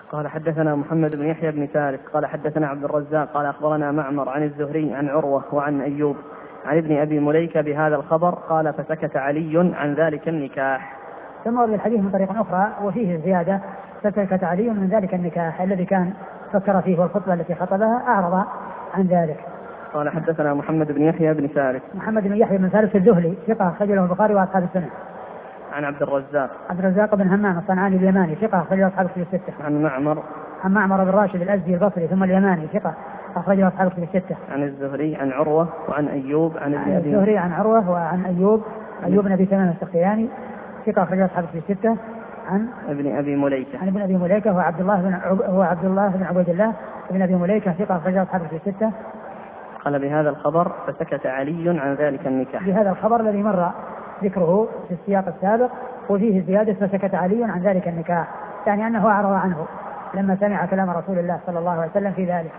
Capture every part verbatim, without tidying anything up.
قال حدثنا محمد بن يحيى بن فارس قال حدثنا عبد الرزاق قال أخبرنا معمر عن الزهري عن عروة وعن أيوب عن ابن أبي مليكة بهذا الخبر قال فسكت علي عن ذلك النكاح. ثم ورد الحديث من طريق أخرى وفيه زيادة فسكت علي من ذلك النكاح الذي كان فكر فيه والخطبة التي خطبها أعرض عن ذلك. قال حدثنا محمد بن يحيى بن فارس محمد بن يحيى بن فارس الذهلي ثقة أخرج له البخاري وأصحاب السنة. عن عبد الرزاق عبد الرزاق بن همام الصنعاني اليماني ثقة أخرج له أصحاب الكتب الستة. عن معمر عن معمر بن راشد الأزدي البصري ثم اليماني ثقة أخرج له أصحاب الكتب الستة. عن الزهري عن عروة وعن أيوب عن ابن أبي الزهري عن عروة وعن أيوب أيوب بن أبي تمام السختياني ثقة أخرج له أصحاب الكتب الستة. عن ابن أبي مليكة عن ابن أبي مليكة هو عبد الله بن عب... هو عبد الله بن عبيد الله ابن أبي مليكة ثقة أخرج له أصحاب الكتب الستة. قال بهذا الخبر فسكت علي عن ذلك النكاح. بهذا الخبر الذي مر ذكره في السياق السابق وفيه زيادة فسكت علي عن ذلك النكاح يعني أنه أعرض عنه لما سمع كلام رسول الله صلى الله عليه وسلم في ذلك.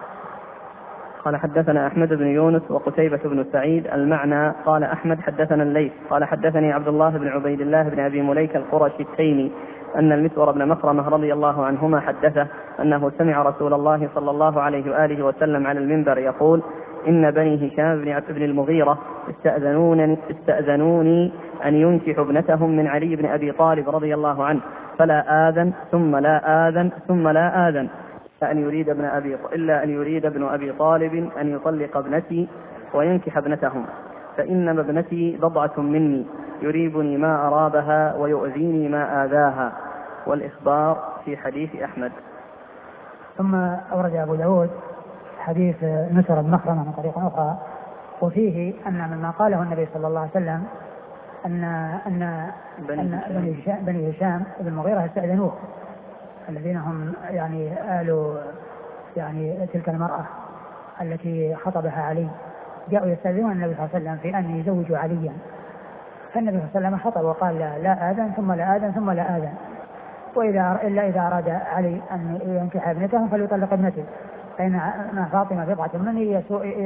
قال حدثنا أحمد بن يونس وقتيبة بن سعيد المعنى قال أحمد حدثنا الليث قال حدثني عبد الله بن عبيد الله بن أبي مليكة القرشي التيمي أن المسور بن مخرمة رضي الله عنهما حدثه أنه سمع رسول الله صلى الله عليه وآله وسلم على المنبر يقول إن بني هشام بن عبد المغيرة استأذنوني, استأذنوني أن ينكحوا ابنتهم من علي بن أبي طالب رضي الله عنه فلا آذن ثم لا آذن ثم لا آذن أن يريد ابن أبي إلا أن يريد ابن أبي طالب أن يطلق ابنتي وينكح ابنتهم فإنما ابنتي بضعة مني يريبني ما أرابها ويؤذيني ما آذاها. والإخبار في حديث أحمد. ثم أورد أبو داود حديث مسور بن مخرمة من طريق أخرى وفيه أن مما قاله النبي صلى الله عليه وسلم أن أن أن بني هشام, بني هشام بن المغيرة استأذنوه الذين هم يعني آل يعني تلك المرأة التي خطبها علي جاءوا يستأذنون النبي صلى الله عليه وسلم في أن يزوجوا عليا فالنبي صلى الله عليه وسلم خطب وقال لا, لا آذن ثم لا آذن ثم لا آذن وإذا إلا إذا أراد علي أن ينكح ابنته فليطلق ابنته فإن فاطمة بضعة مني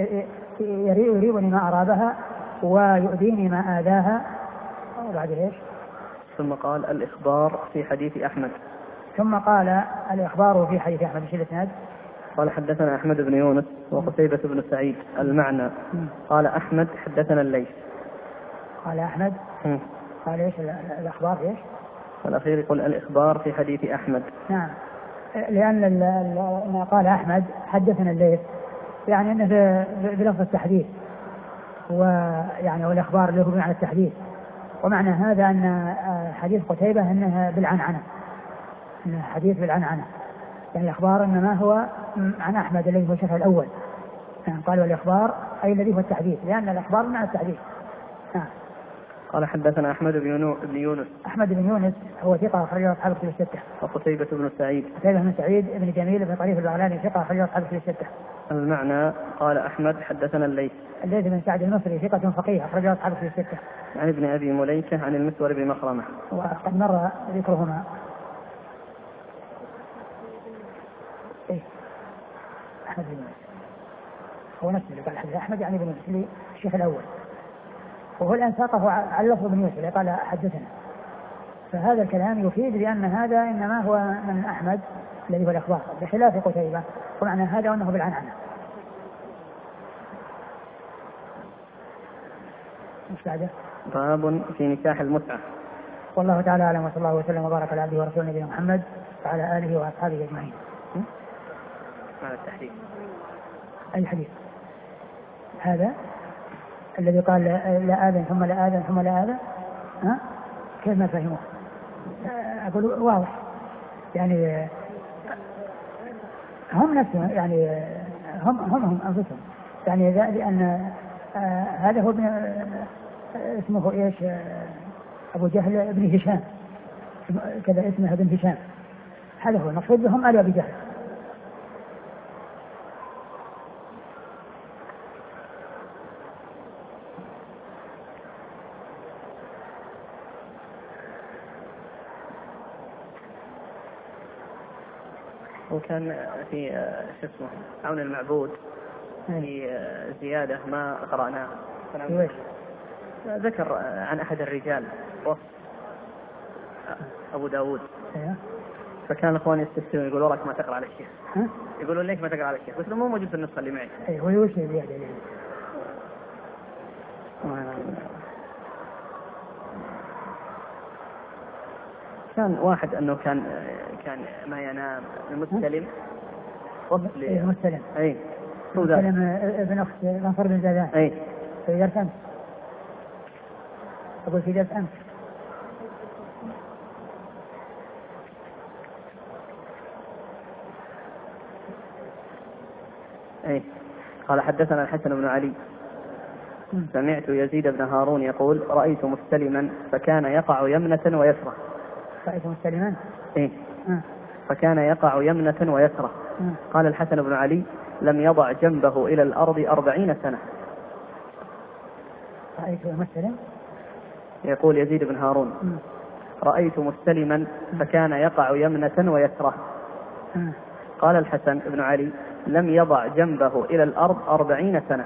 يريبني ما أرابها ويؤذيني ما آذاها. وبعد إيش؟ ثم قال الإخبار في حديث أحمد. ثم قال الإخبار في حديث أحمد في الإسناد. قال حدثنا أحمد بن يونس وقتيبة بن سعيد المعنى قال أحمد حدثنا الليث. قال أحمد م. قال إيش الأخبار إيش؟ والأخير يقول الإخبار في حديث أحمد. نعم لأن ما قال أحمد حدثنا الليث يعني أنه بلفظ التحديث ويعني والإخبار اللي هو بمعنى التحديث ومعنى هذا أن حديث قتيبة أنها بالعنعنة أنه حديث بالعنعنة يعني الإخبار إنما هو عن أحمد الذي هو الشرح الأول يعني قالوا الإخبار أي الذي هو التحديث لأن الإخبار مع التحديث. نعم. قال حدثنا أحمد بن يونس. أحمد بن يونس هو ثقة أخرجه أصحاب الكتب الستة. وقتيبة بن سعيد. قتيبة بن سعيد بن جميل بن طريف البغلاني ثقة أخرجه أصحاب الكتب الستة. المعنى قال أحمد حدثنا الليث. الليث بن سعد المصري ثقة فقيه أخرجه أصحاب الكتب الستة. عن ابن أبي مليكة عن المسور بن مخرمة. وقد مر ذكرهما. إيه؟ أحمد بن يونس هو نفسه اللي قال حدث أحمد يعني بن يونس الشيخ الأول وهو الآن ساقه على لفظ بن يوسف قال حدثنا فهذا الكلام يفيد بأن هذا إنما هو من أحمد الذي هو الأخبار بخلاف قتيبة ومعنى هذا أنه بالعنعنة. مش بعده باب في نكاح المتعة. والله تعالى أعلم وصلى الله وسلم وبارك على عبده ورسوله نبينا محمد وعلى آله وأصحابه أجمعين. على التحديث أي حديث هذا الذي قال لا آذن ثم لا آذن ثم لا آذن ها كيف ما فهموه؟ أقول واضح يعني هم نفسهم يعني هم هم هم أنفسهم يعني لأن آه هذا هو ابن آه اسمه إيش آه أبو جهل ابن هشام كذا اسمه ابن هشام هذا هو المقصود بهم آل أبي جهل. وكان في شو اسمه عون المعبود في زيادة ما قرأناها ذكر عن أحد الرجال وصف أبو داود فكان الإخوان يستفسرون يقولوا وراك ما تقرأ على الشيخ. ها؟ يقولون ليش ما تقرأ على الشيخ؟ بس مو موجود في النسخة اللي معي. أي هو وش زيادة ليه؟ كان واحد أنه كان كان ما ينام المستلم وصل لي المستلم. أي المستلم ابن أخت منصور بن زادان. أي في درس أمس. أقول في درس أمس. أي قال حدثنا الحسن بن علي سمعت يزيد بن هارون يقول رأيت مستلما فكان يقع يمنة ويسرة. رأيت مستلما؟ إيه فكان يقع يمنة ويسرة. قال الحسن بن علي لم يضع جنبه إلى الأرض أربعين سنة. رأيت مستلم؟ يقول يزيد بن هارون م. رأيت مستلما فكان يقع يمنة ويسرة. م. قال الحسن بن علي لم يضع جنبه إلى الأرض أربعين سنة.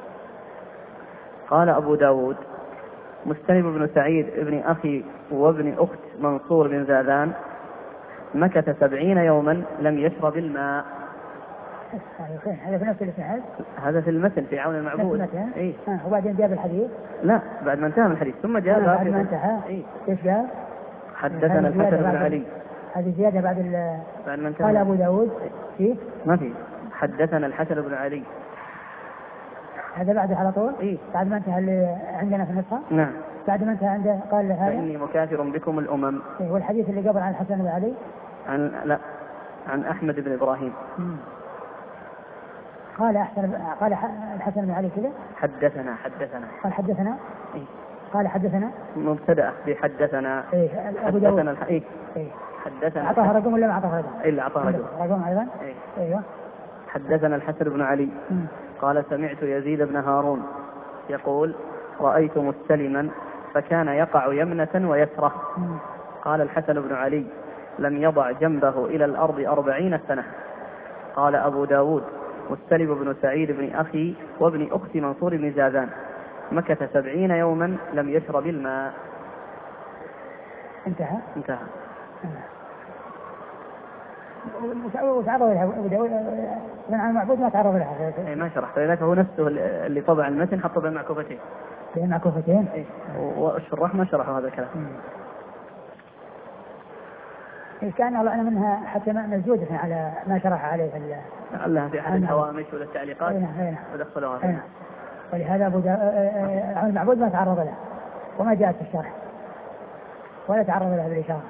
قال أبو داود مستلم بن سعيد ابن أخي وابن أخت منصور بن زادان مكث سبعين يوما لم يشرب الماء. هذا في نفس الإسناد؟ هذا في المتن في عون المعبود. إيه؟ وبعدين جاب الحديث؟ لا بعد ما انتهى من الحديث ثم جاء بعد ما انتهى. إيه؟ ايش قال؟ حدثنا الحسن بن علي. هذه زيادة بعد ال بعد ما انتهى. قال أبو داود فيه؟ ما في. حدثنا الحسن بن علي. هذا بعده على طول؟ إيه؟ بعد ما انتهى اللي عندنا في النسخة؟ نعم. بعد ما انتهى عنده قال هذا فإني مكاثر بكم الأمم. إيه؟ والحديث اللي قبل عن الحسن بن علي؟ عن لا عن أحمد بن إبراهيم. مم. قال أحسن قال الحسن بن علي كذا؟ حدثنا حدثنا. قال حدثنا؟ إيه؟ قال حدثنا؟ مبتدأ بحدثنا. إيه أبو داود. حدثنا الح... إيه؟ إيه؟ حدثنا. أعطاه رقم ولا ما أعطاه رقم؟ إلا أعطاه رقم. رقم أيضا؟ إيه؟ أيوه. حدثنا الحسن بن علي. مم. قال سمعت يزيد بن هارون يقول رأيت مستلما فكان يقع يمنة ويسرة. مم. قال الحسن بن علي لم يضع جنبه إلى الأرض أربعين سنة. قال أبو داود مستلم بن سعيد بن أخي وابن أخت منصور بن زادان مكث سبعين يوما لم يشرب الماء. انتهى انتهى. وتعرض لها أبو داود من عن المعبود ما تعرض لها. اي ما شرح فلذلك هو نفسه اللي طبع المتن حطه بين معكوفتين. بين معكوفتين. اي والشراح ما شرحوا هذا الكلام. إيه كان الله أعلم منها حتى موجودة على ما شرح عليه لعلها في أحد الهوامش ولا التعليقات ودخلوها فيها. ولهذا أبو عن المعبود ما تعرض له وما جاءت في الشرح ولا تعرض له بالإشارة.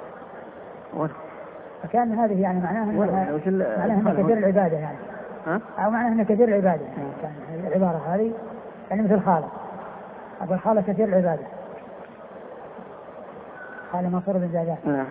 فكان هذه يعني معناها أنها معناها أنها كثير العبادة يعني. ها؟ أو معناها أنها كثير العبادة يعني كان العبارة هذه يعني مثل خالة. أبو الخالة كثير العبادة. قال منصور بن زادان. نعم.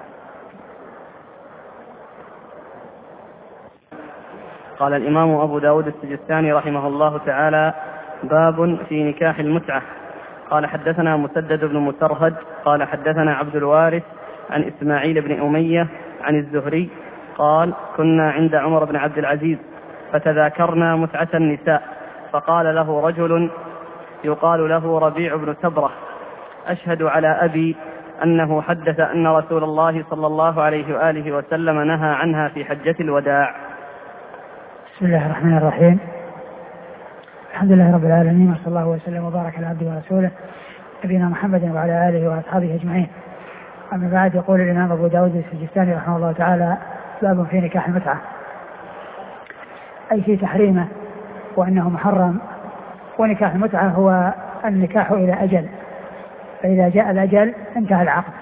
قال الإمام أبو داود السجستاني رحمه الله تعالى باب في نكاح المتعة. قال حدثنا مسدد بن مسرهد قال حدثنا عبد الوارث عن إسماعيل بن أمية عن الزهري قال كنا عند عمر بن عبد العزيز فتذاكرنا متعة النساء فقال له رجل يقال له ربيع بن سبرة أشهد على أبي أنه حدث أن رسول الله صلى الله عليه وآله وسلم نهى عنها في حجة الوداع. بسم الله الرحمن الرحيم. الحمد لله رب العالمين وصلى الله وسلم وبارك على عبده ورسوله نبينا محمد وعلى آله وأصحابه أجمعين. أما بعد يقول الإمام أبو داود السجستاني رحمه الله تعالى باب في نكاح المتعة أي في تحريمه وأنه محرم. ونكاح المتعة هو النكاح إلى أجل فإذا جاء الأجل انتهى العقد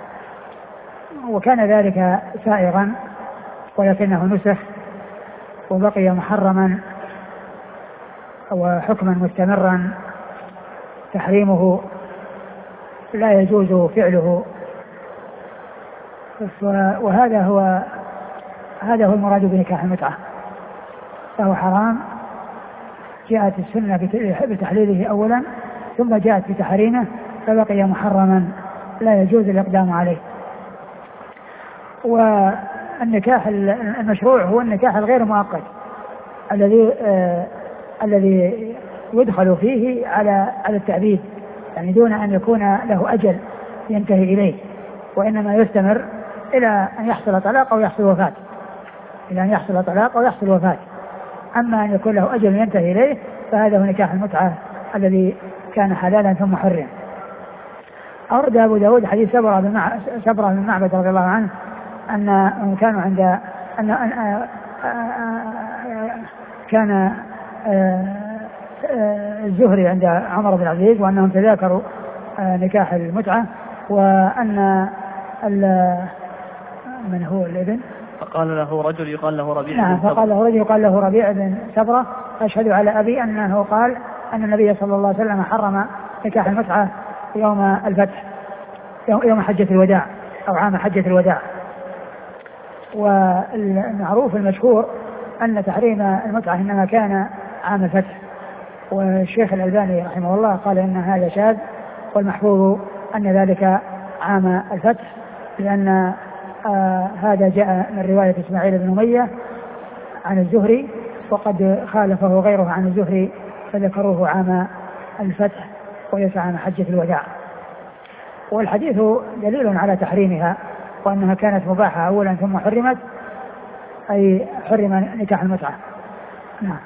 وكان ذلك سائغا ولكنه نسخ وبقي محرما وحكما مستمرا تحريمه لا يجوز فعله. وهذا هو هذا هو المراد بنكاح المتعة فهو حرام جاءت السنة بتحليله أولا ثم جاءت بتحريمه فبقي محرما لا يجوز الإقدام عليه. والنكاح المشروع هو النكاح الغير مؤقت الذي آه الذي يدخل فيه على على التعبيد يعني دون أن يكون له أجل ينتهي إليه وإنما يستمر إلى أن يحصل طلاق أو يحصل وفاة، إلى أن يحصل طلاق أو يحصل وفاة. أما أن يكون له أجل ينتهي إليه فهذا هو نكاح المتعة الذي كان حلالا ثم حرم. أورد أبو داود حديث سبرة بن معبد رضي الله عنه أن كانوا عند أن, أن كان الزهري عند عمر بن العزيز وأنهم تذاكروا نكاح المتعة، وأن من هو الابن فقال له رجل يقال له ربيع نعم فقال له رجل يقال له ربيع بن سبرة أشهد على أبي أنه قال أن النبي صلى الله عليه وسلم حرم نكاح المتعة يوم الفتح يوم حجة الوداع أو عام حجة الوداع. والمعروف المشهور أن تحريم المتعة إنما كان عام الفتح، والشيخ الألباني رحمه الله قال إن هذا شاذ، والمحفوظ أن ذلك عام الفتح، لأن آه هذا جاء من رواية إسماعيل بن أمية عن الزهري، وقد خالفه غيره عن الزهري فذكروه عام الفتح وليس عام حجة الوداع. والحديث دليل على تحريمها وأنها كانت مباحة أولا ثم حرمت، أي حرم نكاح المتعة. نعم.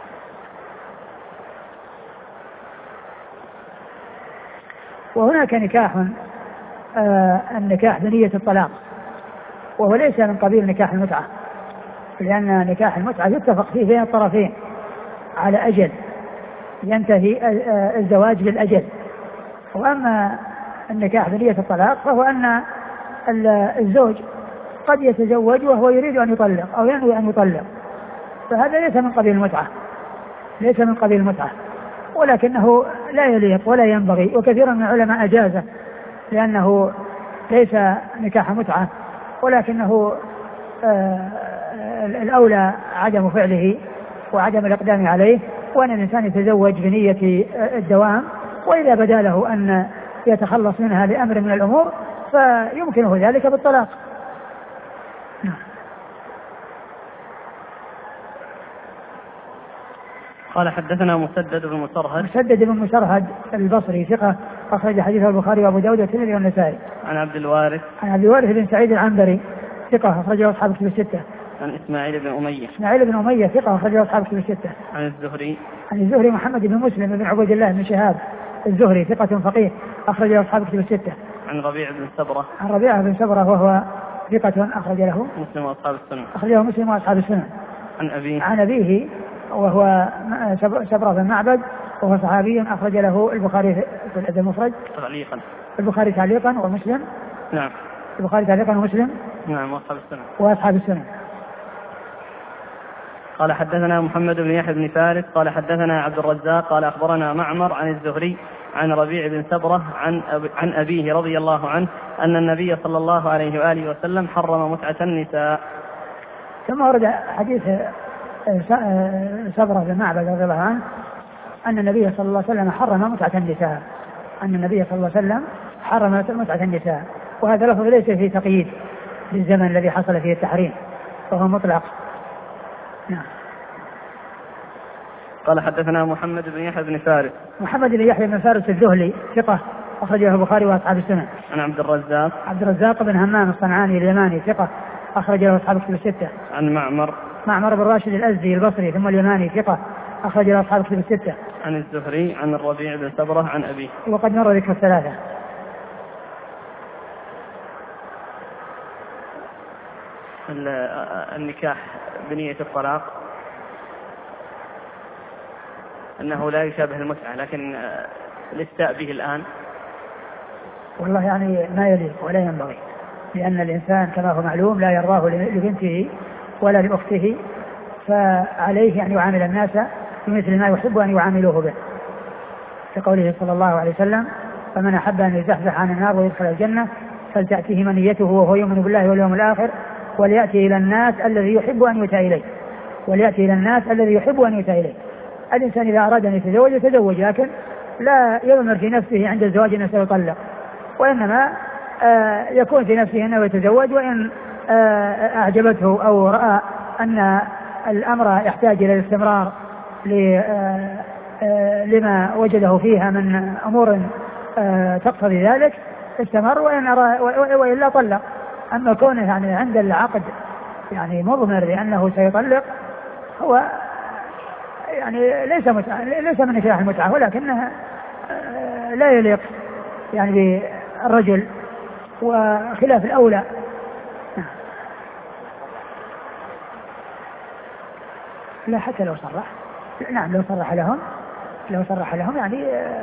وهناك نكاح آه النكاح بنية الطلاق، وهو ليس من قبيل نكاح المتعة، لأن نكاح المتعة يتفق فيه بين الطرفين على أجل ينتهي آه الزواج للأجل. وأما النكاح بنية الطلاق فهو أن الزوج قد يتزوج وهو يريد أن يطلق أو ينوي أن يطلق، فهذا ليس من قبيل المتعة، ليس من قبيل المتعة، ولكنه لا يليق ولا ينبغي، وكثير من العلماء أجازه لأنه ليس نكاح متعة، ولكنه آه الأولى عدم فعله وعدم الإقدام عليه، وأن الإنسان يتزوج بنية الدوام، وإذا بدا له أن يتخلص منها لأمر من الأمور فيمكنه ذلك بالطلاق. قال حدثنا مسدد بن مسرهد مسدد بن مسرهد البصري ثقة أخرج حديثه البخاري وأبو داود والترمذي والنسائي. عن عبد الوارث عن عبد الوارث بن سعيد العنبري ثقة أخرجه أصحاب الكتب الستة. عن إسماعيل بن أمية إسماعيل بن أمية ثقة أخرجه أصحاب الكتب الستة. عن الزهري عن الزهري محمد بن مسلم بن عبيد الله بن شهاب الزهري ثقة فقيه أخرجه أصحاب الكتب الستة. عن ربيع بن سبرة عن ربيع بن سبرة وهو ثقة أخرج له مسلم وأصحاب السنة أخرجه مسلم وأصحاب السنة. عن أبيه عن أبيه وهو سبرة بن معبد وهو صحابي أخرج له البخاري في الأدب المفرد تعليقا البخاري تعليقا ومسلم نعم البخاري تعليقا ومسلم نعم وأصحاب السنة وأصحاب السنة. قال حدثنا محمد بن يحيى بن فارس قال حدثنا عبد الرزاق قال أخبرنا معمر عن الزهري عن ربيع بن سبرة عن, أب... عن أبيه رضي الله عنه أن النبي صلى الله عليه وآله وسلم حرم متعة النساء. ثم ورد حديث سبرة بن معبد رضي الله عنه أن النبي صلى الله عليه وسلم حرم متعة النساء أن النبي صلى الله عليه وسلم حرم متعة النساء، وهذا لفظ ليس فيه تقييد للزمن الذي حصل فيه التحريم وهو مطلق. نعم. قال حدثنا محمد بن يحيى بن فارس محمد بن يحيى بن فارس الذهلي ثقة أخرجه البخاري وأصحاب السنة. عن عبد الرزاق عبد الرزاق بن همام الصنعاني اليماني ثقة أخرجه أصحاب الكتب الستة. عن معمر معمر بن راشد الأزدي البصري ثم اليماني ثقة أخرجه أصحاب الكتب الستة. عن الزهري عن الربيع بن سبرة عن أبيه. وقد مر ذكر الثلاثة. النكاح بنية الطلاق أنه لا يشابه المتعة، لكن الاستاء به الآن والله يعني ما يليق ولا ينبغي، لأن الإنسان كما هو معلوم لا يرضاه لبنته ولا لأخته، فعليه أن يعامل الناس بمثل ما يحب أن يعاملوه به، كقوله صلى الله عليه وسلم: فمن أحب أن يزحزح عن النار ويدخل الجنة فلتأتيه منيته وهو يؤمن بالله واليوم الآخر وليأتي إلى الناس الذي يحب أن يؤتى إليه وليأتي إلى الناس الذي يحب أن يؤتى إليه. الإنسان إذا أراد أن يتزوج يتزوج، لكن لا يضمر في نفسه عند الزواج أنه سيطلق، وإنما آه يكون في نفسه أنه يتزوج، وإن آه أعجبته أو رأى أن الأمر يحتاج إلى الاستمرار لما وجده فيها من أمور آه تقتضي ذلك استمر، وإن أرى وإلا طلق. أما كونه يعني عند العقد يعني مضمر لأنه سيطلق هو يعني ليس متعة، ليس من نكاح المتعة، ولكنها لا يليق يعني بالرجل وخلاف الأولى. لا حتى لو صرح، نعم لو صرح لهم لو صرح لهم يعني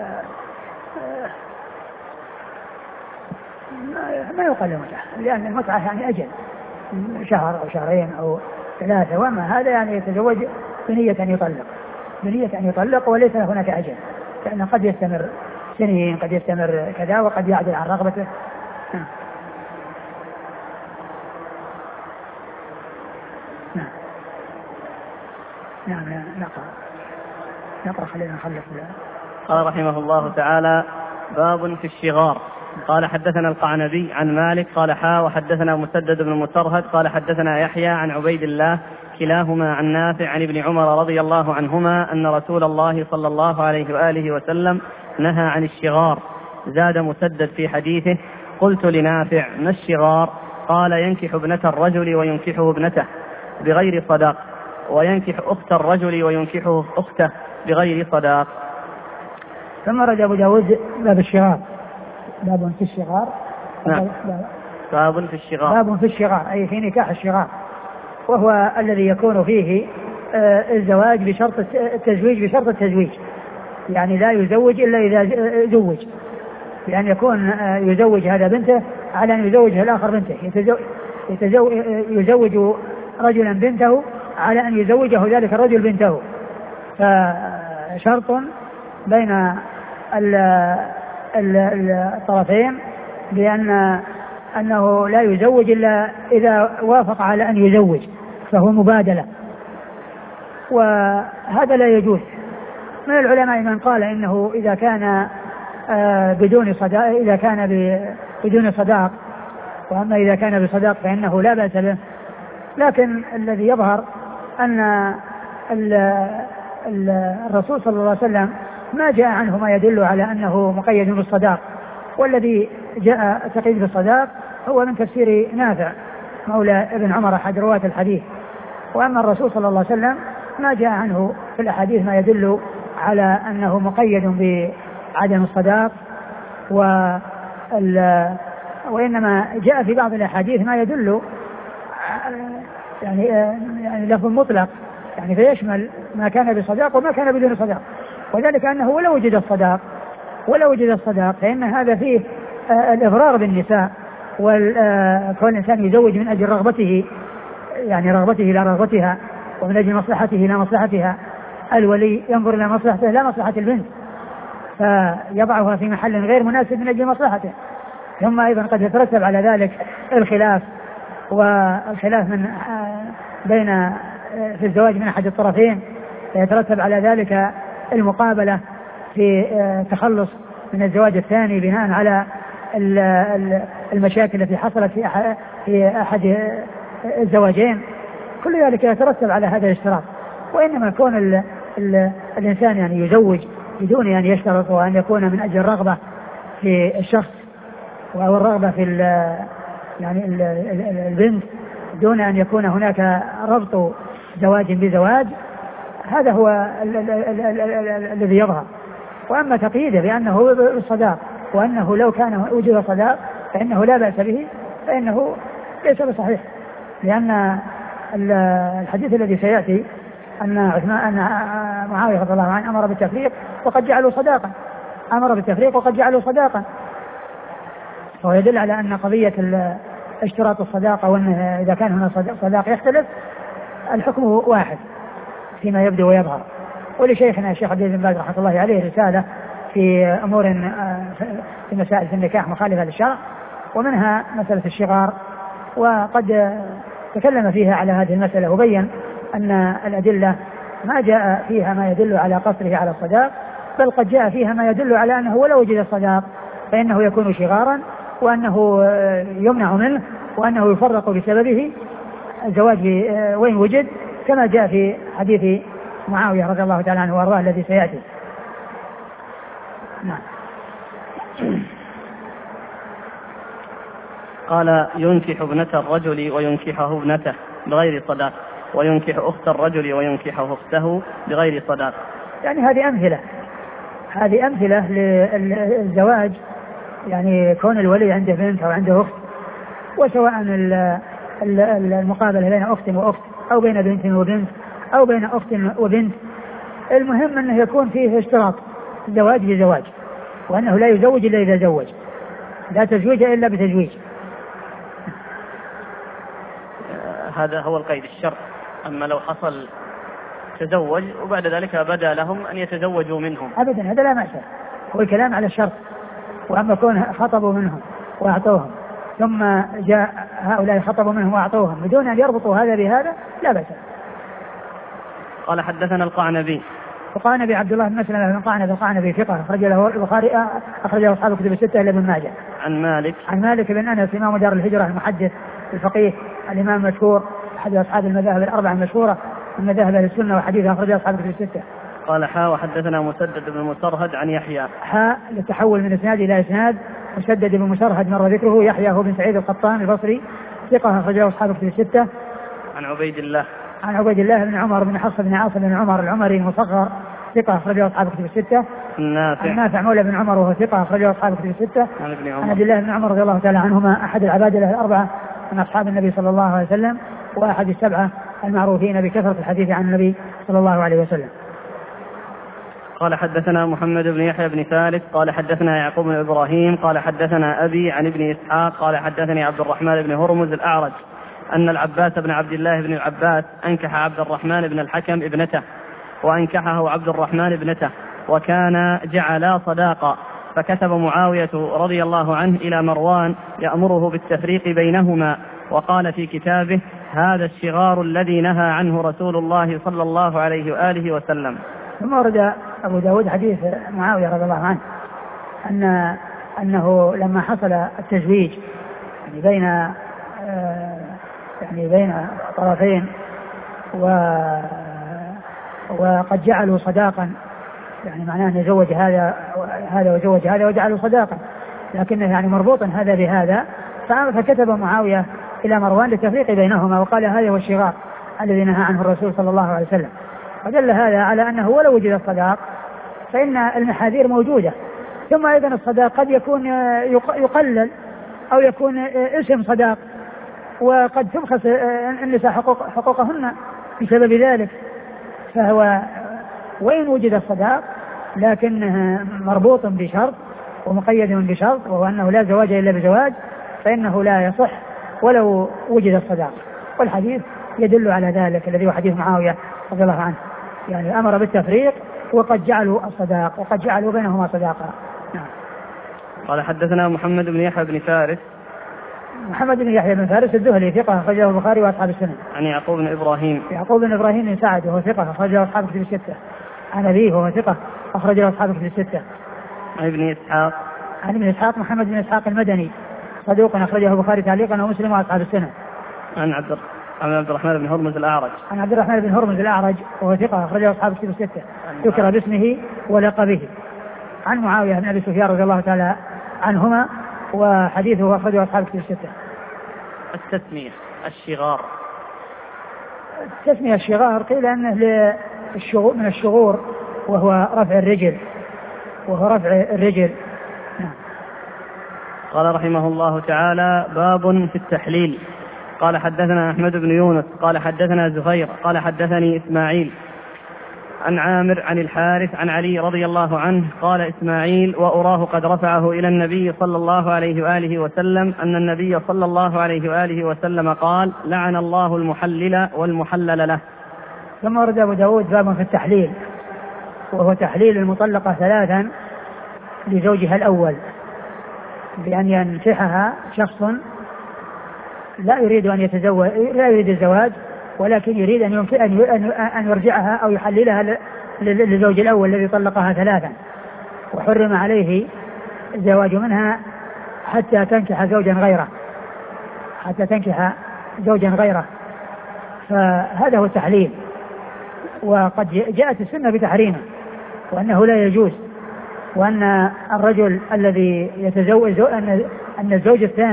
ما يقال له متعة، لأن المتعة يعني أجل شهر أو شهرين أو ثلاثة، وما هذا يعني يتزوج بنية أن يطلق بنية أن يطلق وليس هناك أجل، لأنه قد يستمر سنين، قد يستمر كذا، وقد يعدل عن رغبته. نعم نعم نعم نقرأ نقرأ خلينا نخلص. قال رحمه الله تعالى: باب في الشغار. قال حدثنا القعنبي عن مالك قال حا وحدثنا مسدد بن مسرهد قال حدثنا يحيى عن عبيد الله كلاهما عن نافع عن ابن عمر رضي الله عنهما أن رسول الله صلى الله عليه وآله وسلم نهى عن الشغار. زاد مسدد في حديثه: قلت لنافع: ما الشغار؟ قال: ينكح ابنة الرجل وينكحه ابنته بغير صداق، وينكح أخت الرجل وينكحه أخته بغير صداق. ثم رد أبو داود باب الشغار. باب في الشغار. نعم. باب في الشغار. باب في الشغار أي في نكاح الشغار، وهو الذي يكون فيه الزواج بشرط التزويج بشرط التزويج، يعني لا يزوج إلا إذا زوج، لأن يكون يزوج هذا بنته على أن يزوجها الآخر بنته، يتزوج يزوج رجلا بنته على أن يزوجه ذلك الرجل بنته، فشرط بين الطرفين بأن أنه لا يزوج إلا إذا وافق على أن يزوج، فهو مبادلة، وهذا لا يجوز. من العلماء من قال إنه إذا كان بدون صداق إذا كان بدون صداق، وأما إذا كان بصداق فإنه لا بأس به، لكن الذي يظهر أن الرسول صلى الله عليه وسلم ما جاء عنه ما يدل على أنه مقيد بالصداق، والذي جاء تقييد بالصداق هو من تفسير نافع مولى ابن عمر أحد رواة الحديث، وأما الرسول صلى الله عليه وسلم ما جاء عنه في الأحاديث ما يدل على أنه مقيد بعدم الصداق، وإنما جاء في بعض الأحاديث ما يدل يعني يعني لفظ مطلق، يعني فيشمل ما كان بصداق وما كان بدون صداق، وذلك أنه ولو وجد الصداق ولو وجد الصداق فإن هذا فيه الإضرار بالنساء، وكون الإنسان يزوج من أجل رغبته، يعني رغبته إلى رغبتها، ومن أجل مصلحته إلى مصلحتها، الولي ينظر إلى مصلحته لا مصلحة البنت فيضعها في محل غير مناسب من أجل مصلحته. ثم أيضا قد يترتب على ذلك الخلاف، والخلاف من بين في الزواج من أحد الطرفين، يترتب على ذلك المقابلة في تخلص من الزواج الثاني بناء على المشاكل التي حصلت في أحد الزواجين، كل ذلك يترتب على هذا الاشتراط. وإنما يكون ال ال الإنسان يعني يزوج بدون أن يشترط، وأن يكون من أجل الرغبة في الشخص أو الرغبة في ال يعني ال البنت دون أن يكون هناك ربط زواج بزواج، هذا هو الذي يظهر. وأما تقييده بأنه بالصداق وأنه لو كان وجد صداق فإنه لا بأس به، فإنه ليس بصحيح، لأن الحديث الذي سيأتي أن عثمان أن معاوية رضي الله عنه أمر بالتفريق وقد جعلوا صداقا أمر بالتفريق وقد جعلوا صداقا وهو يدل على أن قضية اشتراط الصداقة، وأن إذا كان هنا صداق يختلف الحكم واحد فيما يبدو ويظهر. ولشيخنا الشيخ عبد العزيز بن باز رحمه الله عليه رسالة في أمور في مسائل في النكاح مخالفة للشرع، ومنها مسألة الشغار، وقد تكلم فيها على هذه المسألة وبين أن الأدلة ما جاء فيها ما يدل على قصره على الصداق، بل قد جاء فيها ما يدل على أنه ولو وجد الصداق فإنه يكون شغارا، وأنه يمنع منه، وأنه يفرق بسببه الزواج وين وجد، كما جاء في حديث معاوية رضي الله تعالى عنه وارضاه الذي سيأتي. نعم. قال ينكح ابنة الرجل وينكحه ابنته بغير صداق، وينكح أخت الرجل وينكحه أخته بغير صداق. يعني هذه أمثلة هذه أمثلة للزواج، يعني كون الولي عنده بنت أو عنده أخت، وسواء المقابلة بين أخت وأخت أو بين بنت وبنت أو بين أخت وبنت، المهم أنه يكون فيه اشتراط زواج بزواج، وأنه لا يزوج إلا إذا زوج، لا تزويج إلا بتزويج. هذا هو القيد الشرط. أما لو حصل تزوج وبعد ذلك بدا لهم أن يتزوجوا منهم أبدا، هذا لا مأسى، هو الكلام على الشرط. وأما كون خطبوا منهم وأعطوهم ثم جاء هؤلاء خطبوا منهم وأعطوهم بدون أن يربطوا هذا بهذا لا بأس. قال حدثنا القعنبي. القعنبي عبد الله بن مسلمة بن القعنبي القعنبي ثقة، أخرج له البخاري أخرج له أصحاب الكتب الستة إلا ابن ماجه. عن مالك عن مالك بن أنس إمام دار الهجرة المحدث الفقيه الإمام المشهور أحد أصحاب المذاهب الأربعة المشهورة من مذاهب أهل السنة وحديث أخرج أصحاب الكتب الستة. قال حاء وحدثنا مسدد بن مسرهد عن يحيى. حاء للتحول من إسناد إلى إسناد. مسدد بن مسرهد مر ذكره. يحيى هو بن سعيد القطان البصري ثقة أخرجه أصحاب الكتب الستة. عن عبيد الله عن عبيد الله بن عمر بن حفص بن عاصم بن عمر العمري المصغر ثقة أخرجه أصحاب الكتب الستة. النافع النافع مولى بن عمر وهو ثقة أخرجه أصحاب الكتب الستة. عن ابن عمر عن عبد الله بن عمر رضي الله تعالى عنهما أحد العبادلة الأربعة من أصحاب النبي صلى الله عليه وسلم، وأحد السبعة المعروفين بكثرة الحديث عن النبي صلى الله عليه وسلم. قال حدثنا محمد بن يحيى بن ثالث قال حدثنا يعقوب بن إبراهيم قال حدثنا أبي عن ابن إسحاق قال حدثني عبد الرحمن بن هرمز الأعرج أن العباس بن عبد الله بن العباس أنكح عبد الرحمن بن الحكم ابنته، وأنكحه عبد الرحمن ابنته، وكان جعلا صداقا، فكتب معاوية رضي الله عنه إلى مروان يأمره بالتفريق بينهما، وقال في كتابه: هذا الشغار الذي نهى عنه رسول الله صلى الله عليه وآله وسلم. ثم ورد أبو داود حديث معاوية رضي الله عنه أن أنه لما حصل التزويج يعني بين يعني بين طرفين و وقد جعلوا صداقا، يعني معناه أن يزوج هذا هذا وزوج هذا وجعلوا صداقا، لكنه يعني مربوطا هذا بهذا، فكتب معاوية إلى مروان للتفريق بينهما، وقال: هذا هو الشغار الذي نهى عنه الرسول صلى الله عليه وسلم. ودل هذا على أنه ولو وجد الصداق فإن المحاذير موجودة. ثم أيضا الصداق قد يكون يقلل أو يكون اسم صداق، وقد تبخس النساء حقوق حقوقهن بسبب ذلك، فهو وإن وجد الصداق لكنه مربوط بشرط ومقيد بشرط، وهو أنه لا زواج إلا بزواج، فإنه لا يصح ولو وجد الصداق. والحديث يدل على ذلك الذي هو حديث معاوية رضي الله عنه، يعني أمر بالتفريق وقد جعلوا الصداق وقد جعلوا بينهما صداقة. نعم. قال حدثنا محمد بن يحيى بن فارس. محمد بن يحيى بن فارس الذهلي ثقة أخرجه البخاري وأصحاب السنن. عن يعقوب بن إبراهيم. يعقوب بن إبراهيم بن سعد وهو ثقة أخرجه أصحاب الكتب الستة. عن أبيه وهو ثقة أخرجه أصحاب الكتب الستة. عن ابن إسحاق. عن ابن إسحاق محمد بن إسحاق المدني صدوق أخرجه البخاري تعليقا ومسلم وأصحاب السنن. عن عبد عن عبد الرحمن بن هرمز الأعرج. عن عبد الرحمن بن هرمز الأعرج وهو ثقة أخرجه أصحاب الكتب الستة، ذكر باسمه ولقبه. عن معاوية بن أبي سفيان رضي الله تعالى عنهما، وحديثه أخرجه أصحاب الكتب الستة. التسمية الشغار. التسمية الشغار قيل أنه للشغور من الشغور، وهو رفع الرجل وهو رفع الرجل. قال رحمه الله تعالى: باب في التحليل. قال حدثنا أحمد بن يونس قال حدثنا زهير قال حدثني إسماعيل عن عامر عن الحارث عن علي رضي الله عنه قال إسماعيل: وأراه قد رفعه إلى النبي صلى الله عليه وآله وسلم أن النبي صلى الله عليه وآله وسلم قال: لعن الله المحلل والمحلل له. ثم ورد أبو داود باب في التحليل، وهو تحليل المطلقة ثلاثا لزوجها الأول بأن ينكحها شخص لا يريد أن يتزوج، لا يريد الزواج، ولكن يريد أن يمكن أن يرجعها أو يحللها للزوج الأول الذي طلقها ثلاثا، وحرم عليه الزواج منها حتى تنكح زوجا غيره حتى تنكح زوجا غيره فهذا هو التحليل. وقد جاءت السنة بتحريمه، وأنه لا يجوز، وأن الرجل الذي يتزوج أن الزوج الثاني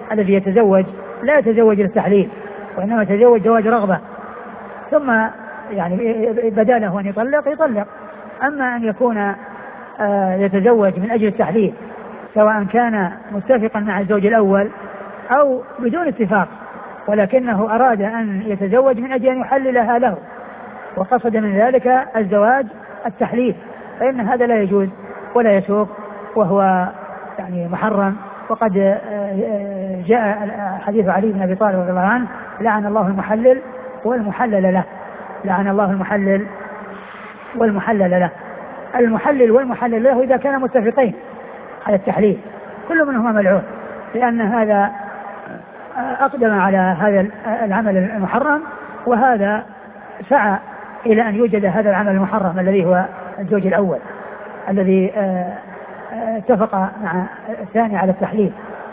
الذي يتزوج لا يتزوج للتحليل وإنما يتزوج زواج رغبة ثم يعني بدا له أن يطلق يطلق. أما أن يكون يتزوج من أجل التحليل سواء كان متفقا مع الزوج الأول أو بدون اتفاق ولكنه أراد أن يتزوج من أجل أن يحللها له وقصد من ذلك الزواج التحليل فإن هذا لا يجوز ولا يسوق وهو يعني محرم. وقد جاء حديث علي بن أبي طالب رضي الله عنه لعن الله المحلل والمحلل له لعن الله المحلل والمحلل له. المحلل والمحلل له إذا كانوا متفقين على التحليل كل منهما ملعون لأن هذا أقدم على هذا العمل المحرم وهذا سعى إلى أن يوجد هذا العمل المحرم الذي هو الزوج الأول الذي اتفق مع الثاني على التحليل.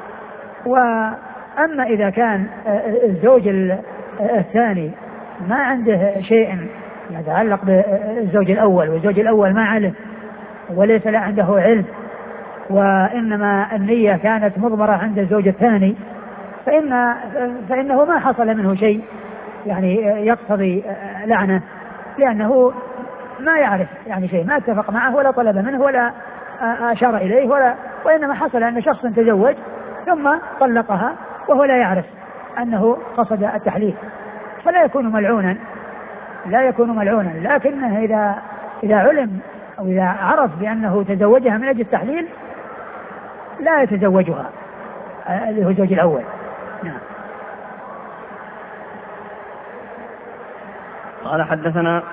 وأما إذا كان الزوج الثاني ما عنده شيء يتعلق بالزوج الأول والزوج الأول ما علم وليس لا عنده علم وإنما النية كانت مضمرة عند الزوج الثاني فإن فإنه ما حصل منه شيء يعني يقتضي لعنة لأنه ما يعرف يعني شيء ما اتفق معه ولا طلب منه ولا أشار إليه ولا وإنما حصل أن شخص تزوج ثم طلقها وهو لا يعرف أنه قصد التحليل فلا يكون ملعونا لا يكون ملعونا. لكنه إذا إذا علم أو إذا عرف بأنه تزوجها من أجل التحليل لا يتزوجها اللي هو الزوج الأول. نعم. قال حدثنا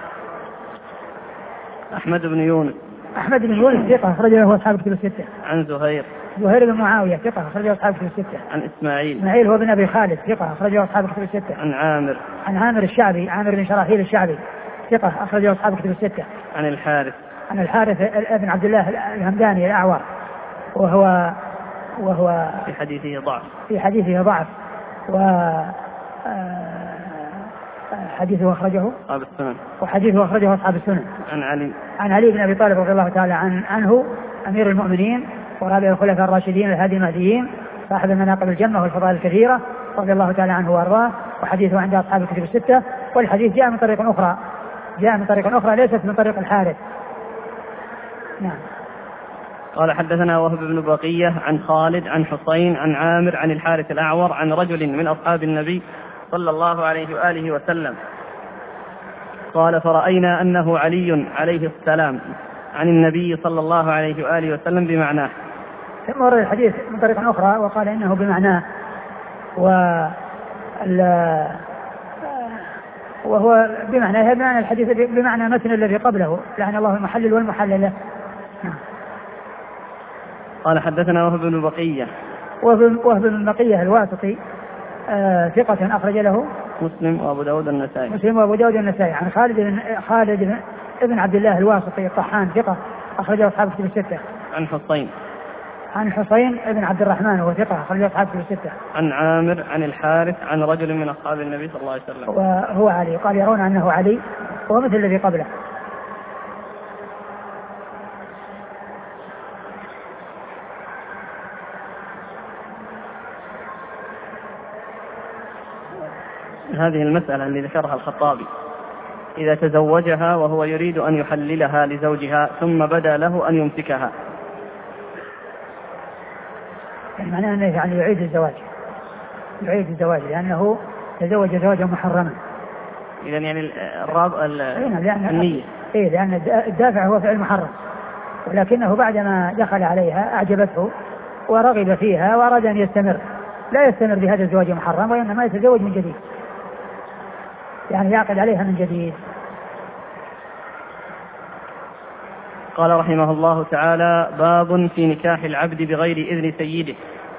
أحمد بن يونس أحمد بن يونس ثقة أخرج له أصحاب الكتب الستة. عن زهير زهير بن معاوية ثقة أخرج له أصحاب الكتب الستة. عن إسماعيل إسماعيل هو بن أبي خالد ثقة أخرج له أصحاب الكتب الستة. عن عامر عن عامر الشعبي عامر بن شراحيل الشعبي ثقة أخرج له أصحاب الكتب الستة. عن الحارث عن الحارث بن عبد الله الهمداني الأعور وهو وهو في حديثه ضعف في حديثه ضعف و حديثه أخرجه أصحاب السنن وحديثه أخرجه أصحاب السنن. عن علي عن علي بن أبي طالب رضي الله تعالى عن عنه أمير المؤمنين ورابع الخلفاء الراشدين الهادي المهديين صاحب المناقب الجمة والفضائل الكثيرة رضي الله تعالى عنه وأرضاه وحديثه عند أصحاب الكتب الستة. والحديث جاء من طريق أخرى جاء من طريق أخرى ليست من طريق الحارث. نعم. قال حدثنا وهب بن بقية عن خالد عن حسين عن عامر عن الحارث الأعور عن رجل من أصحاب النبي صلى الله عليه وآله وسلم قال فرأينا أنه علي عليه السلام عن النبي صلى الله عليه وآله وسلم بمعناه. ثم ورد الحديث من طريق أخرى وقال إنه بمعناه وهو بمعنى بمعنى الحديث بمعنى متن الذي قبله لعن الله المحلل والمحلل له. قال حدثنا وهب بن بقية وهب بن بقية الواسطي آه ثقة أخرج له مسلم وأبو داود النسائي مسلم وأبو داود النسائي عن خالد بن خالد بن ابن عبد الله الواسطي الطحان ثقة أخرجه أصحاب الكتب الستة. عن حسين عن حسين بن عبد الرحمن وهو ثقة أخرجه أصحاب الكتب الستة. عن عامر عن الحارث عن رجل من أصحاب النبي صلى الله عليه وسلم وهو علي قال يرون أنه علي وهو مثل الذي قبله. هذه المسألة اللي ذكرها الخطابي إذا تزوجها وهو يريد أن يحللها لزوجها ثم بدا له أن يمسكها معناه أنه يعني يعيد الزواج يعيد الزواج لأنه تزوج زواجا محرما. إذن يعني الراب النية إيه لأن الدافع هو فعل محرم ولكنه بعدما دخل عليها أعجبته ورغب فيها وأراد أن يستمر لا يستمر بهذا الزواج المحرم وإنما يتزوج من جديد يعني يعقد عليها من جديد. قال رحمه الله تعالى باب في نكاح العبد بغير إذن سيده.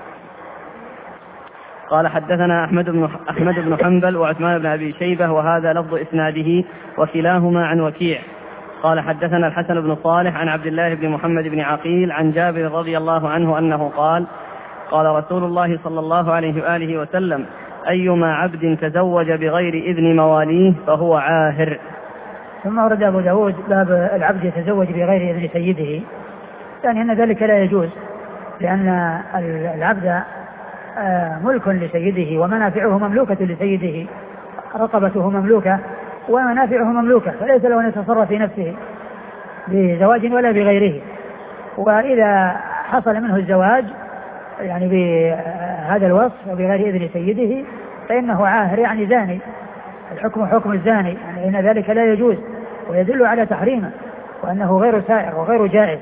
قال حدثنا أحمد بن, أحمد بن حنبل وعثمان بن أبي شيبة وهذا لفظ إسناده وكلاهما عن وكيع. قال حدثنا الحسن بن صالح عن عبد الله بن محمد بن عقيل عن جابر رضي الله عنه أنه قال قال رسول الله صلى الله عليه وآله وسلم أيما عبد تزوج بغير إذن مواليه فهو عاهر. ثم ورد أبو داود باب العبد يتزوج بغير إذن سيده يعني أن ذلك لا يجوز لأن العبد ملك لسيده ومنافعه مملوكة لسيده، رقبته مملوكة ومنافعه مملوكة، فليس له أن يتصرف في نفسه بزواج ولا بغيره. وإذا حصل منه الزواج يعني بهذا الوصف وبغير إذن سيده فإنه عاهر يعني زاني، الحكم حكم الزاني، يعني إن ذلك لا يجوز ويدل على تحريمه وأنه غير سائر وغير جائز.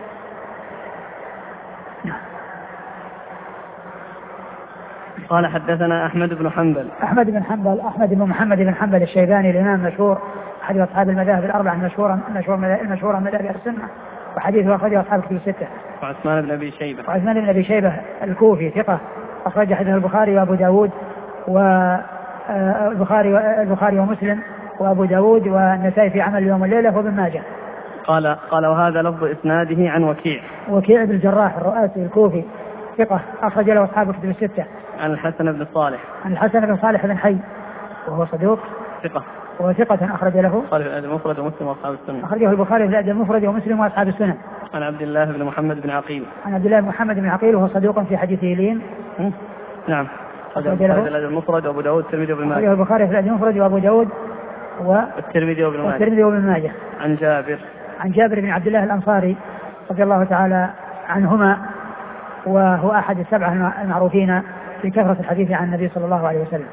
قال حدثنا أحمد بن حنبل. أحمد بن حنبل أحمد بن محمد بن حنبل الشيباني الإمام المشهور أحد أصحاب المذاهب الأربعة المشهورة المشهورة المشهورة مذاهب أهل السنة، وحديثه أخرجه أصحاب الكتب الستة. وعثمان بن أبي شيبة. وعثمان بن أبي شيبة الكوفي ثقة أخرج حديثه البخاري وأبو داود والبخاري البخاري ومسلم وأبو داود والنسائي في عمل اليوم والليلة وابن ماجه. قال قال وهذا لفظ إسناده عن وكيع. وكيع بن الجراح الرؤاسي الكوفي ثقة أخرج له أصحاب الكتب الستة. عن الحسن بن صالح. عن الحسن بن صالح بن حي وهو صدوق ثقة. وثقة أخرج له البخاري في الأدب المفرد ومسلم وأصحاب السنة. أخرجه البخاري في الأدب المفرد ومسلم وأصحاب السنة. عن عبد الله بن محمد بن عقيل. عن عبد الله بن محمد بن عقيل وهو صدوق في حديثه لين. نعم. أخرجه البخاري في الأدب المفرد وأبو داود والترمذي وابن ماجه. أخرجه البخاري في الأدب المفرد وأبو داود والترمذي وابن ماجه. والترمذي وابن ماجه. عن جابر. عن جابر بن عبد الله الأنصاري رضي الله تعالى عنهما، وهو أحد السبعة المعروفين في كثرة الحديث عن النبي صلى الله عليه وسلم.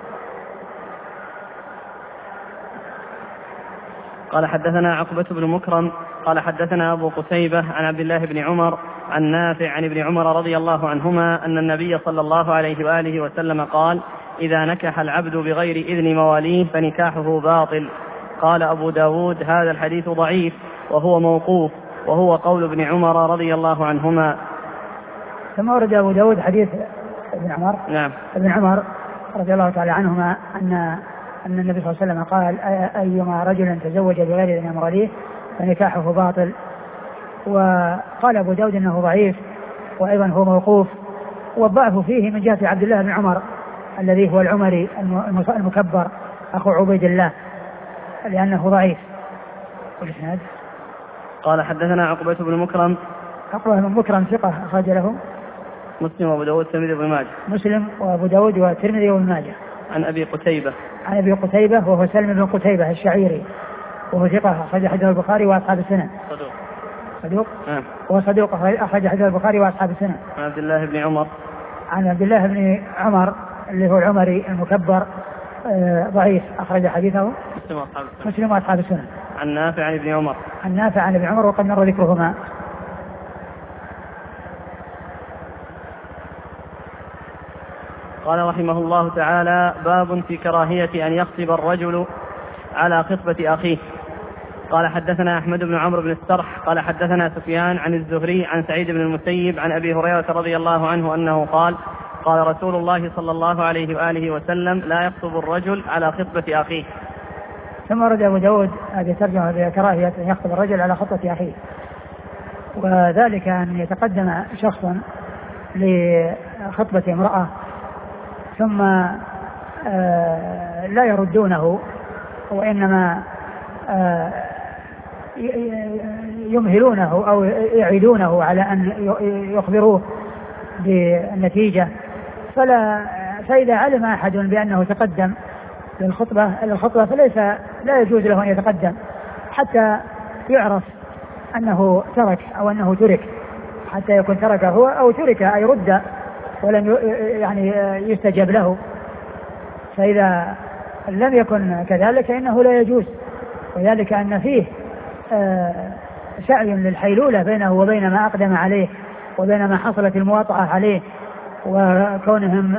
قال حدثنا عقبة بن مكرم قال حدثنا أبو قتيبة عن عبد الله بن عمر عن نافع عن ابن عمر رضي الله عنهما أن النبي صلى الله عليه وآله وسلم قال: إذا نكح العبد بغير إذن مواليه فنكاحه باطل. قال أبو داود: هذا الحديث ضعيف وهو موقوف، وهو قول ابن عمر رضي الله عنهما. ثم ورد أبو داود حديث ابن عمر نعم ابن عمر رضي الله تعالى عنهما أن أن النبي صلى الله عليه وسلم قال: أيما رجل تزوج بغير إذن مواليه فنكاحه باطل. وقال أبو داود أنه ضعيف وأيضا هو موقوف، والضعف فيه من جهة عبد الله بن عمر الذي هو العمري المكبر أخو عبيد الله، لأنه ضعيف. والإسناد قال حدثنا عقبة بن مكرم. عقبة بن مكرم ثقة أخرج له مسلم وأبو داود والترمذي وابن ماجه. مسلم وأبو داود والترمذي وابن ماجه. عن أبي قتيبة. عن أبي قتيبة وهو سلم بن قتيبة الشعيري وهو ثقة أخرج حديث البخاري وأصحاب السنة. صدوق. صدوق. آه. هو صدوق أخرج حديث البخاري وأصحاب السنة. عن عبد الله بن عمر. عن عبد الله بن عمر اللي هو العمري المكبر آه ضعيف أخرج حديثه مسلم وأصحاب السنة. مسلم وأصحاب السنة. عن نافع عن ابن عمر. عن نافع عن ابن عمر وقد مر ذكرهما. قال رحمه الله تعالى: باب في كراهية أن يخطب الرجل على خطبة أخيه. قال حدثنا أحمد بن عمرو بن السرح قال حدثنا سفيان عن الزهري عن سعيد بن المسيب عن أبي هريرة رضي الله عنه أنه قال: قال رسول الله صلى الله عليه وآله وسلم: لا يخطب الرجل على خطبة أخيه. ثم ورد أبو داود هذه ترجمة بكراهية أن يخطب الرجل على خطبة أخيه، وذلك أن يتقدم شخص لخطبة امرأة ثم آه لا يردونه، وإنما آه يمهلونه أو يعيدونه على أن يخبروه بالنتيجة. فلا فإذا علم أحد بأنه تقدم للخطبة للخطبة فليس لا يجوز له أن يتقدم حتى يعرف أنه ترك أو أنه ترك، حتى يكون ترك هو أو ترك أي رد ولم يعني يستجاب له. فإذا لم يكن كذلك فإنه لا يجوز، وذلك أن فيه سعي للحيلولة بينه وبين ما أقدم عليه وبين ما حصلت المواطعة عليه، وكونهم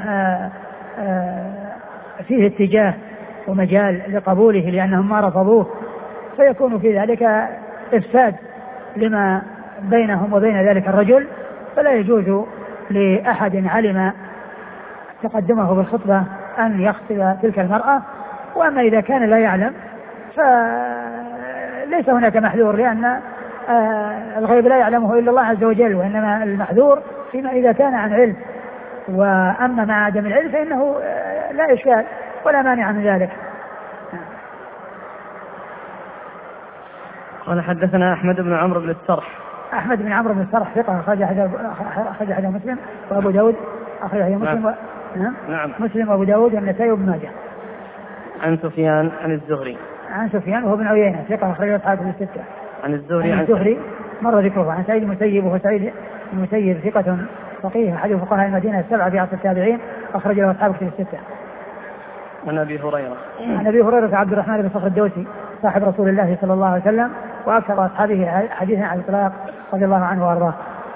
فيه اتجاه ومجال لقبوله لأنهم ما رفضوه، فيكون في ذلك إفساد لما بينهم وبين ذلك الرجل. فلا يجوز لأحد علم تقدمه بالخطبة أن يخطب تلك المرأة. وأما إذا كان لا يعلم فليس هناك محذور، لأن الغيب لا يعلمه إلا الله عز وجل، وإنما المحذور فيما إذا كان عن علم. وأما مع عدم العلم فإنه لا إشكال ولا مانع من ذلك. قال حدثنا أحمد بن عمرو بن السرح. أحمد بن عمرو بن السرح ثقة أخرج حديث مسلم وأبو داود أخرجه مسلم. نعم. و... نعم. نعم. مسلم وأبو داود والنسائي وابن ماجه. عن سفيان عن الزهري. عن سفيان وهو ابن عيينة ثقة أخرجه أصحاب الستة. عن الزهري. عن الزهري مر ذكره. عن سعيد المسيب وهو سعيد المسيب ثقة فقيه أحد فقهاء المدينة السبعة في عصر التابعين أخرجه أصحاب كتب الستة. عن أبي هريرة. عن أبي هريرة عبد الرحمن بن صخر الدوسي صاحب رسول الله صلى الله عليه وسلم وأكثر أصحابه حديثا عن الإطلاق رضي الله عنه وأرضاه.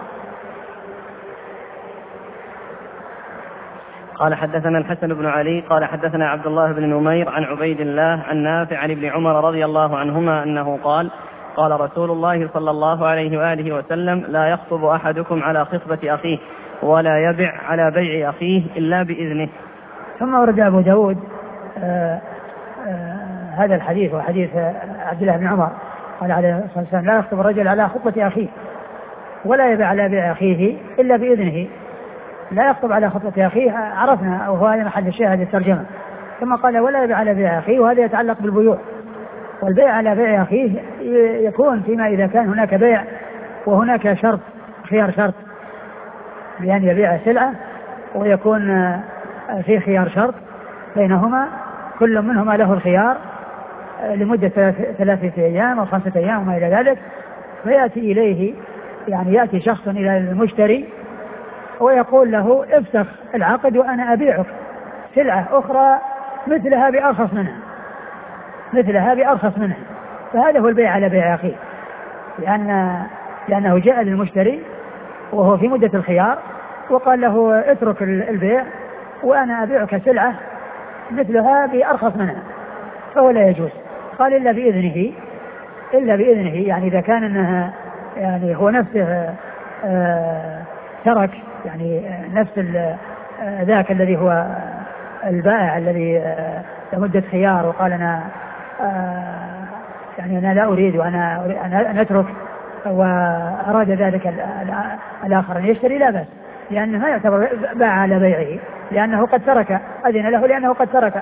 قال حدثنا الحسن بن علي قال حدثنا عبد الله بن نمير عن عبيد الله عن نافع عن ابن عمر رضي الله عنهما أنه قال قال رسول الله صلى الله عليه وآله وسلم لا يخطب أحدكم على خطبة أخيه ولا يبع على بيع أخيه إلا بإذنه. ثم ورد أبو داود آآ آآ هذا الحديث وحديث عبد الله بن عمر قال عليه الصلاة والسلام لا يخطب الرجل على خطبة أخيه ولا يبع على بيع أخيه إلا بإذنه. لا يخطب على خطبة أخيه عرفنا وهو هذا محل الشاهد الترجمة. ثم قال ولا يبع على بيع أخيه وهذا يتعلق بالبيوع. والبيع على بيع أخيه يكون فيما إذا كان هناك بيع وهناك شرط خيار شرط بأن يبيع سلعة ويكون في خيار شرط بينهما كل منهما له الخيار لمدة ثلاثة أيام أو خمسة أيام وما إلى ذلك. فيأتي إليه يعني يأتي شخص إلى المشتري ويقول له افسخ العقد وأنا أبيعك سلعة أخرى مثلها بأرخص منها مثلها بأرخص منها. فهذا هو البيع على بيع أخيه لأن لأنه جاء للمشتري وهو في مدة الخيار وقال له اترك البيع وأنا أبيعك سلعة مثلها بأرخص منها فهو لا يجوز. قال إلا بإذنه إلا بإذنه يعني إذا كان أنها يعني هو نفسه آه ترك يعني نفس ذاك الذي هو البائع الذي لمدة خيار وقال أنا يعني أنا لا أريد وأنا أنا أترك وأراد ذلك الآخر أن يشتري لا بأس لأنه ما يعتبر باع على بيعه لأنه قد ترك أذن له لأنه قد ترك.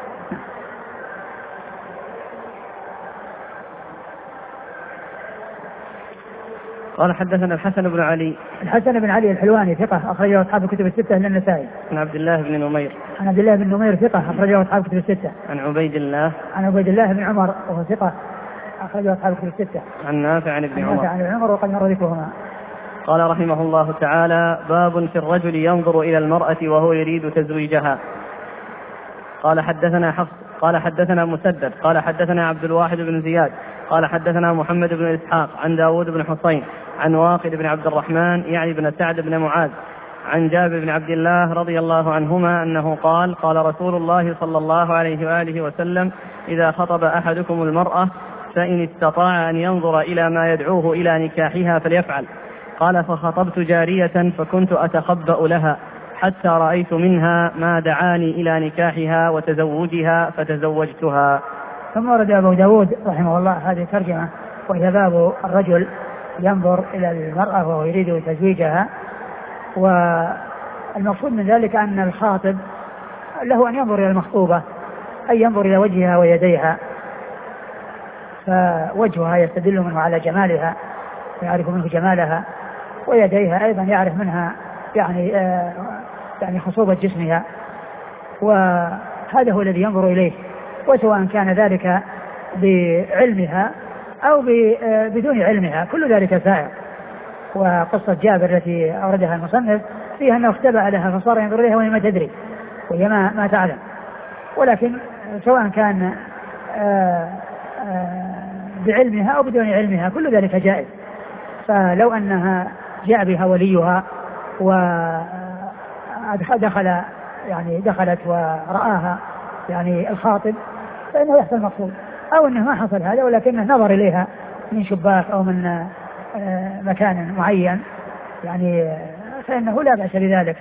قال حدثنا الحسن بن علي. الحسن بن علي الحلواني ثقة أخرجه أصحاب الكتب الستة إلا النسائي. عن عبد الله بن نمير. عن عبد الله بن نمير ثقة أخرجه أصحاب الكتب الستة. عن عبيد الله. عن عبيد الله بن عمر وهو ثقة أخرجه أصحاب الكتب الستة. عن نافع عن ابن عمر. عن عمر وقد مر ذكرهما. قال رحمه الله تعالى باب في الرجل ينظر إلى المرأة وهو يريد تزويجها. قال حدثنا حفص قال حدثنا مسدد قال حدثنا عبد الواحد بن زياد قال حدثنا محمد بن إسحاق عن داود بن حسين عن واقد بن عبد الرحمن يعني بن سعد بن معاذ عن جابر بن عبد الله رضي الله عنهما أنه قال قال رسول الله صلى الله عليه وآله وسلم إذا خطب أحدكم المرأة فإن استطاع أن ينظر إلى ما يدعوه إلى نكاحها فليفعل. قال فخطبت جارية فكنت أتخبأ لها حتى رأيت منها ما دعاني إلى نكاحها وتزوجها فتزوجتها. ثم ورد أبو داود رحمه الله هذه ترجمة وهي باب الرجل ينظر إلى المرأة وهو يريد تزويجها. والمقصود من ذلك أن الخاطب له أن ينظر إلى المخطوبة أي ينظر إلى وجهها ويديها فوجهها يستدل منه على جمالها ويعرف منه جمالها ويديها أيضا يعرف منها يعني آه يعني خصوبة جسمها وهذا هو الذي ينظر إليه وسواء كان ذلك بعلمها أو بدون علمها كل ذلك سائر. وقصة جابر التي أوردها المصنف فيها أنه اختبأ لها فصار ينظر إليها وهي ما تدري وهي ما, ما تعلم ولكن سواء كان آآ آآ بعلمها أو بدون علمها كل ذلك جائز. فلو أنها جاء بها وليها ودخل يعني دخلت ورآها يعني الخاطب فإنه يحصل مقصود أو أنه ما حصل هذا ولكنه نظر إليها من شباك أو من مكان معين يعني فإنه لا بأس بذلك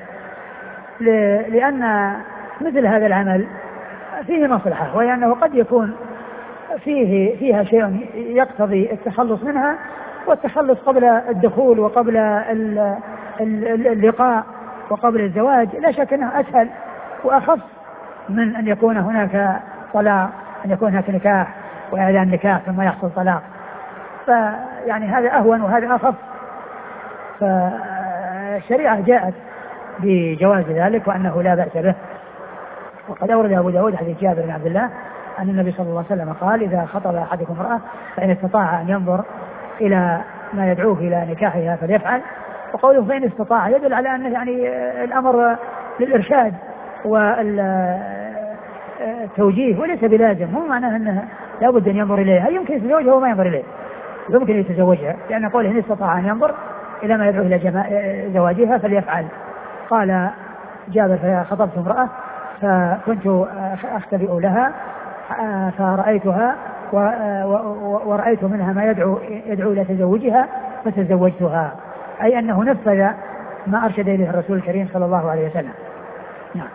لأن مثل هذا العمل فيه مصلحة وهي أنه قد يكون فيه فيها شيء يقتضي التخلص منها والتخلص قبل الدخول وقبل اللقاء وقبل الزواج لا شك أنه أسهل وأخف من أن يكون هناك طلاق أن يكون هناك نكاح وإعلان نكاح ثم يحصل طلاق فيعني هذا أهون وهذا أخف. فالشريعة جاءت بجواز ذلك وأنه لا بأس به. وقد أورد أبو داود حديث جابر بن عبد الله أن النبي صلى الله عليه وسلم قال إذا خطب أحدكم امرأة فإن استطاع أن ينظر إلى ما يدعوه إلى نكاحها فليفعل. وقوله فإن استطاع يدل على أن يعني الأمر للإرشاد والتوجيه وليس بلازم، مو معناه أنه لا بد أن ينظر إليها، يمكن يتزوجها وما ينظر إليه، يمكن يتزوجها، لأن قوله إن استطاع أن ينظر إلى ما يدعو إلى زواجها فليفعل. قال جابر فخطبت امرأة فكنت أختبئ لها فرأيتها ورأيت منها ما يدعو يدعو إلى تزوجها فتزوجتها، أي أنه نفذ ما أرشد إليه الرسول الكريم صلى الله عليه وسلم. نعم.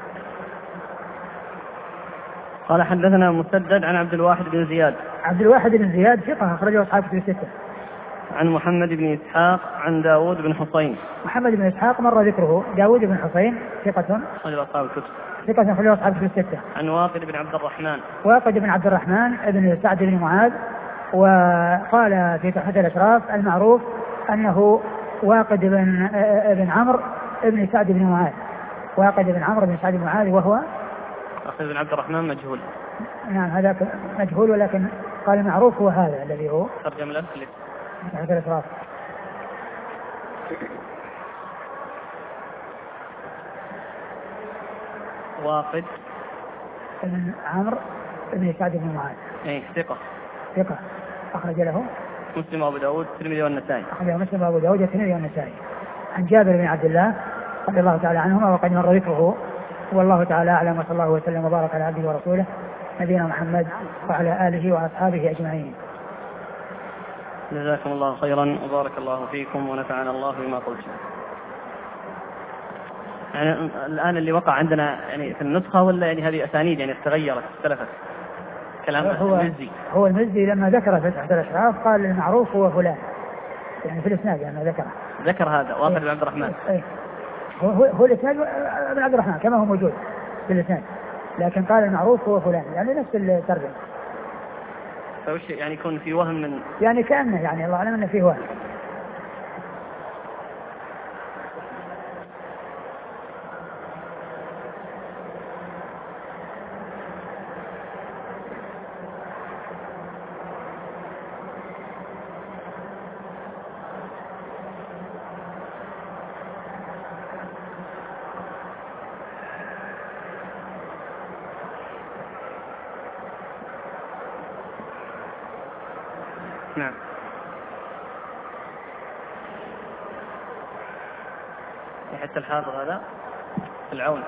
قال حدثنا مسدد عن عبد الواحد بن زياد. عبد الواحد بن زياد ثقة أخرجه أصحاب كتب الستة. عن محمد بن إسحاق عن داود بن حصين. محمد بن إسحاق مر ذكره. داود بن حصين ثقة أخرجه أصحاب الكتب. ثقة أخرجه أصحاب كتب الستة. عن واقد بن عبد الرحمن. واقد بن عبد الرحمن بن سعد بن معاذ. وقال في تحفة الأشراف المعروف أنه واقد بن ابن عمرو بن سعد بن معاذ. واقد بن عمرو بن سعد بن معاذ وهو واقد بن عبد الرحمن مجهول. نعم هذا مجهول، ولكن قال المعروف هو هذا الذي هو ترجم له تحفة الأشراف. واقد بن عمرو بن سعد بن معاذ. اي ثقة. ثقة أخرج له مسلم وأبو داود الترمذي والنسائي. أخرجه مسلم وأبو داود الترمذي والنسائي. عن جابر بن عبد الله رضي الله تعالى عنهما وقد مر ذكره، والله تعالى أعلم، وصلى الله وسلم وبارك على عبده ورسوله نبينا محمد وعلى آله وأصحابه أجمعين. جزاكم الله خيرا وبارك الله فيكم ونفعنا الله بما قلتم. يعني الآن اللي وقع عندنا يعني في النسخة ولا يعني هذه أسانيد يعني تغيرت اختلفت كلام هو المزي؟ هو المزي لما ذكر في تحت الأشراف قال المعروف هو فلان، يعني في الإسناد يعني ذكر ذكر هذا واقد بن عبد الرحمن. إيه هو هو, هو الإسناد بن عبد الرحمن كما هو موجود في الإسناد، لكن قال المعروف هو فلان، يعني نفس الترجمة. فوش يعني يكون في وهم من يعني كأنه يعني الله أعلم أنه فيه وهم. نعم. حتى الحافظ هذا العون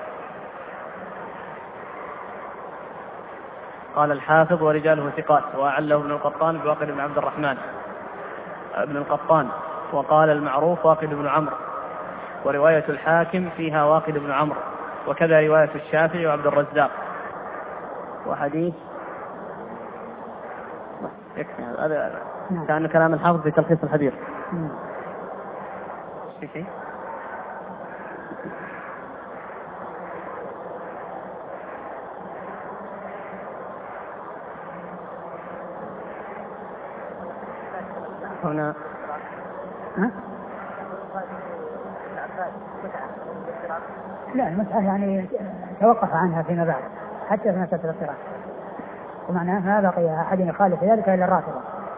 قال الحافظ ورجاله ثقات، وأعله ابن القطان بواقد بن عبد الرحمن ابن القطان، وقال المعروف واقد بن عمرو، ورواية الحاكم فيها واقد بن عمرو، وكذا رواية الشافعي وعبد الرزاق. وحديث يكفي هذا كان كلام الحافظ في تلخيص الحديث. في شيء هنا ها؟ لا المسألة يعني توقف عنها فيما بعد حتى في مسألة الاضطراب، ومعناه ما بقي أحد يخالف ذلك إلا الرافضة.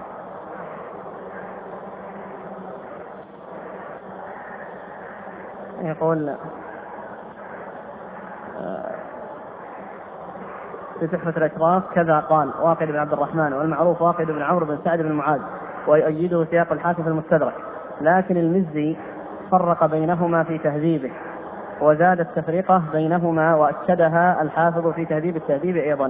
يقول في تحفة الأشراف كذا قال واقد بن عبد الرحمن، والمعروف واقد بن عمرو بن سعد بن معاذ، ويؤيده سياق الحاكم في المستدرك، لكن المزي فرق بينهما في تهذيبه، وزاد التفرقة بينهما وأكدها الحافظ في تهذيب التهذيب أيضا.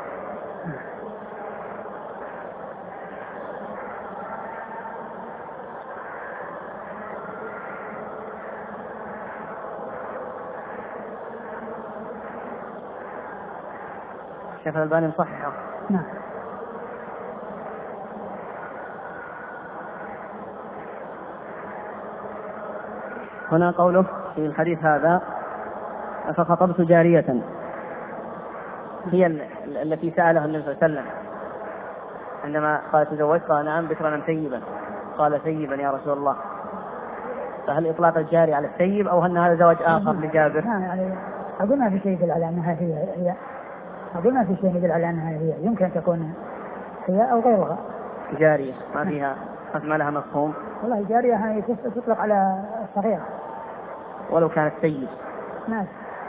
الشيخ الألباني مصححه. نعم. هنا قوله في الحديث هذا فخطبت جارية، هي التي سألها النبي صلى الله عليه وسلم عندما قال تزوجت، قال نعم بكرا ثيبا، قال ثيبا يا رسول الله. فهل إطلاق الجارية على الثيب أو أن هذا زواج آخر لجابر؟ نعم يعني أقول ما في شيء يدل على أنها هي هي أقول ما في شيء يدل على أنها هي يمكن تكون هي أو غيرها جارية ما فيها ما لها مفهوم. والله جارية هي تطلق على صغيرة ولو كانت ثيب. نعم.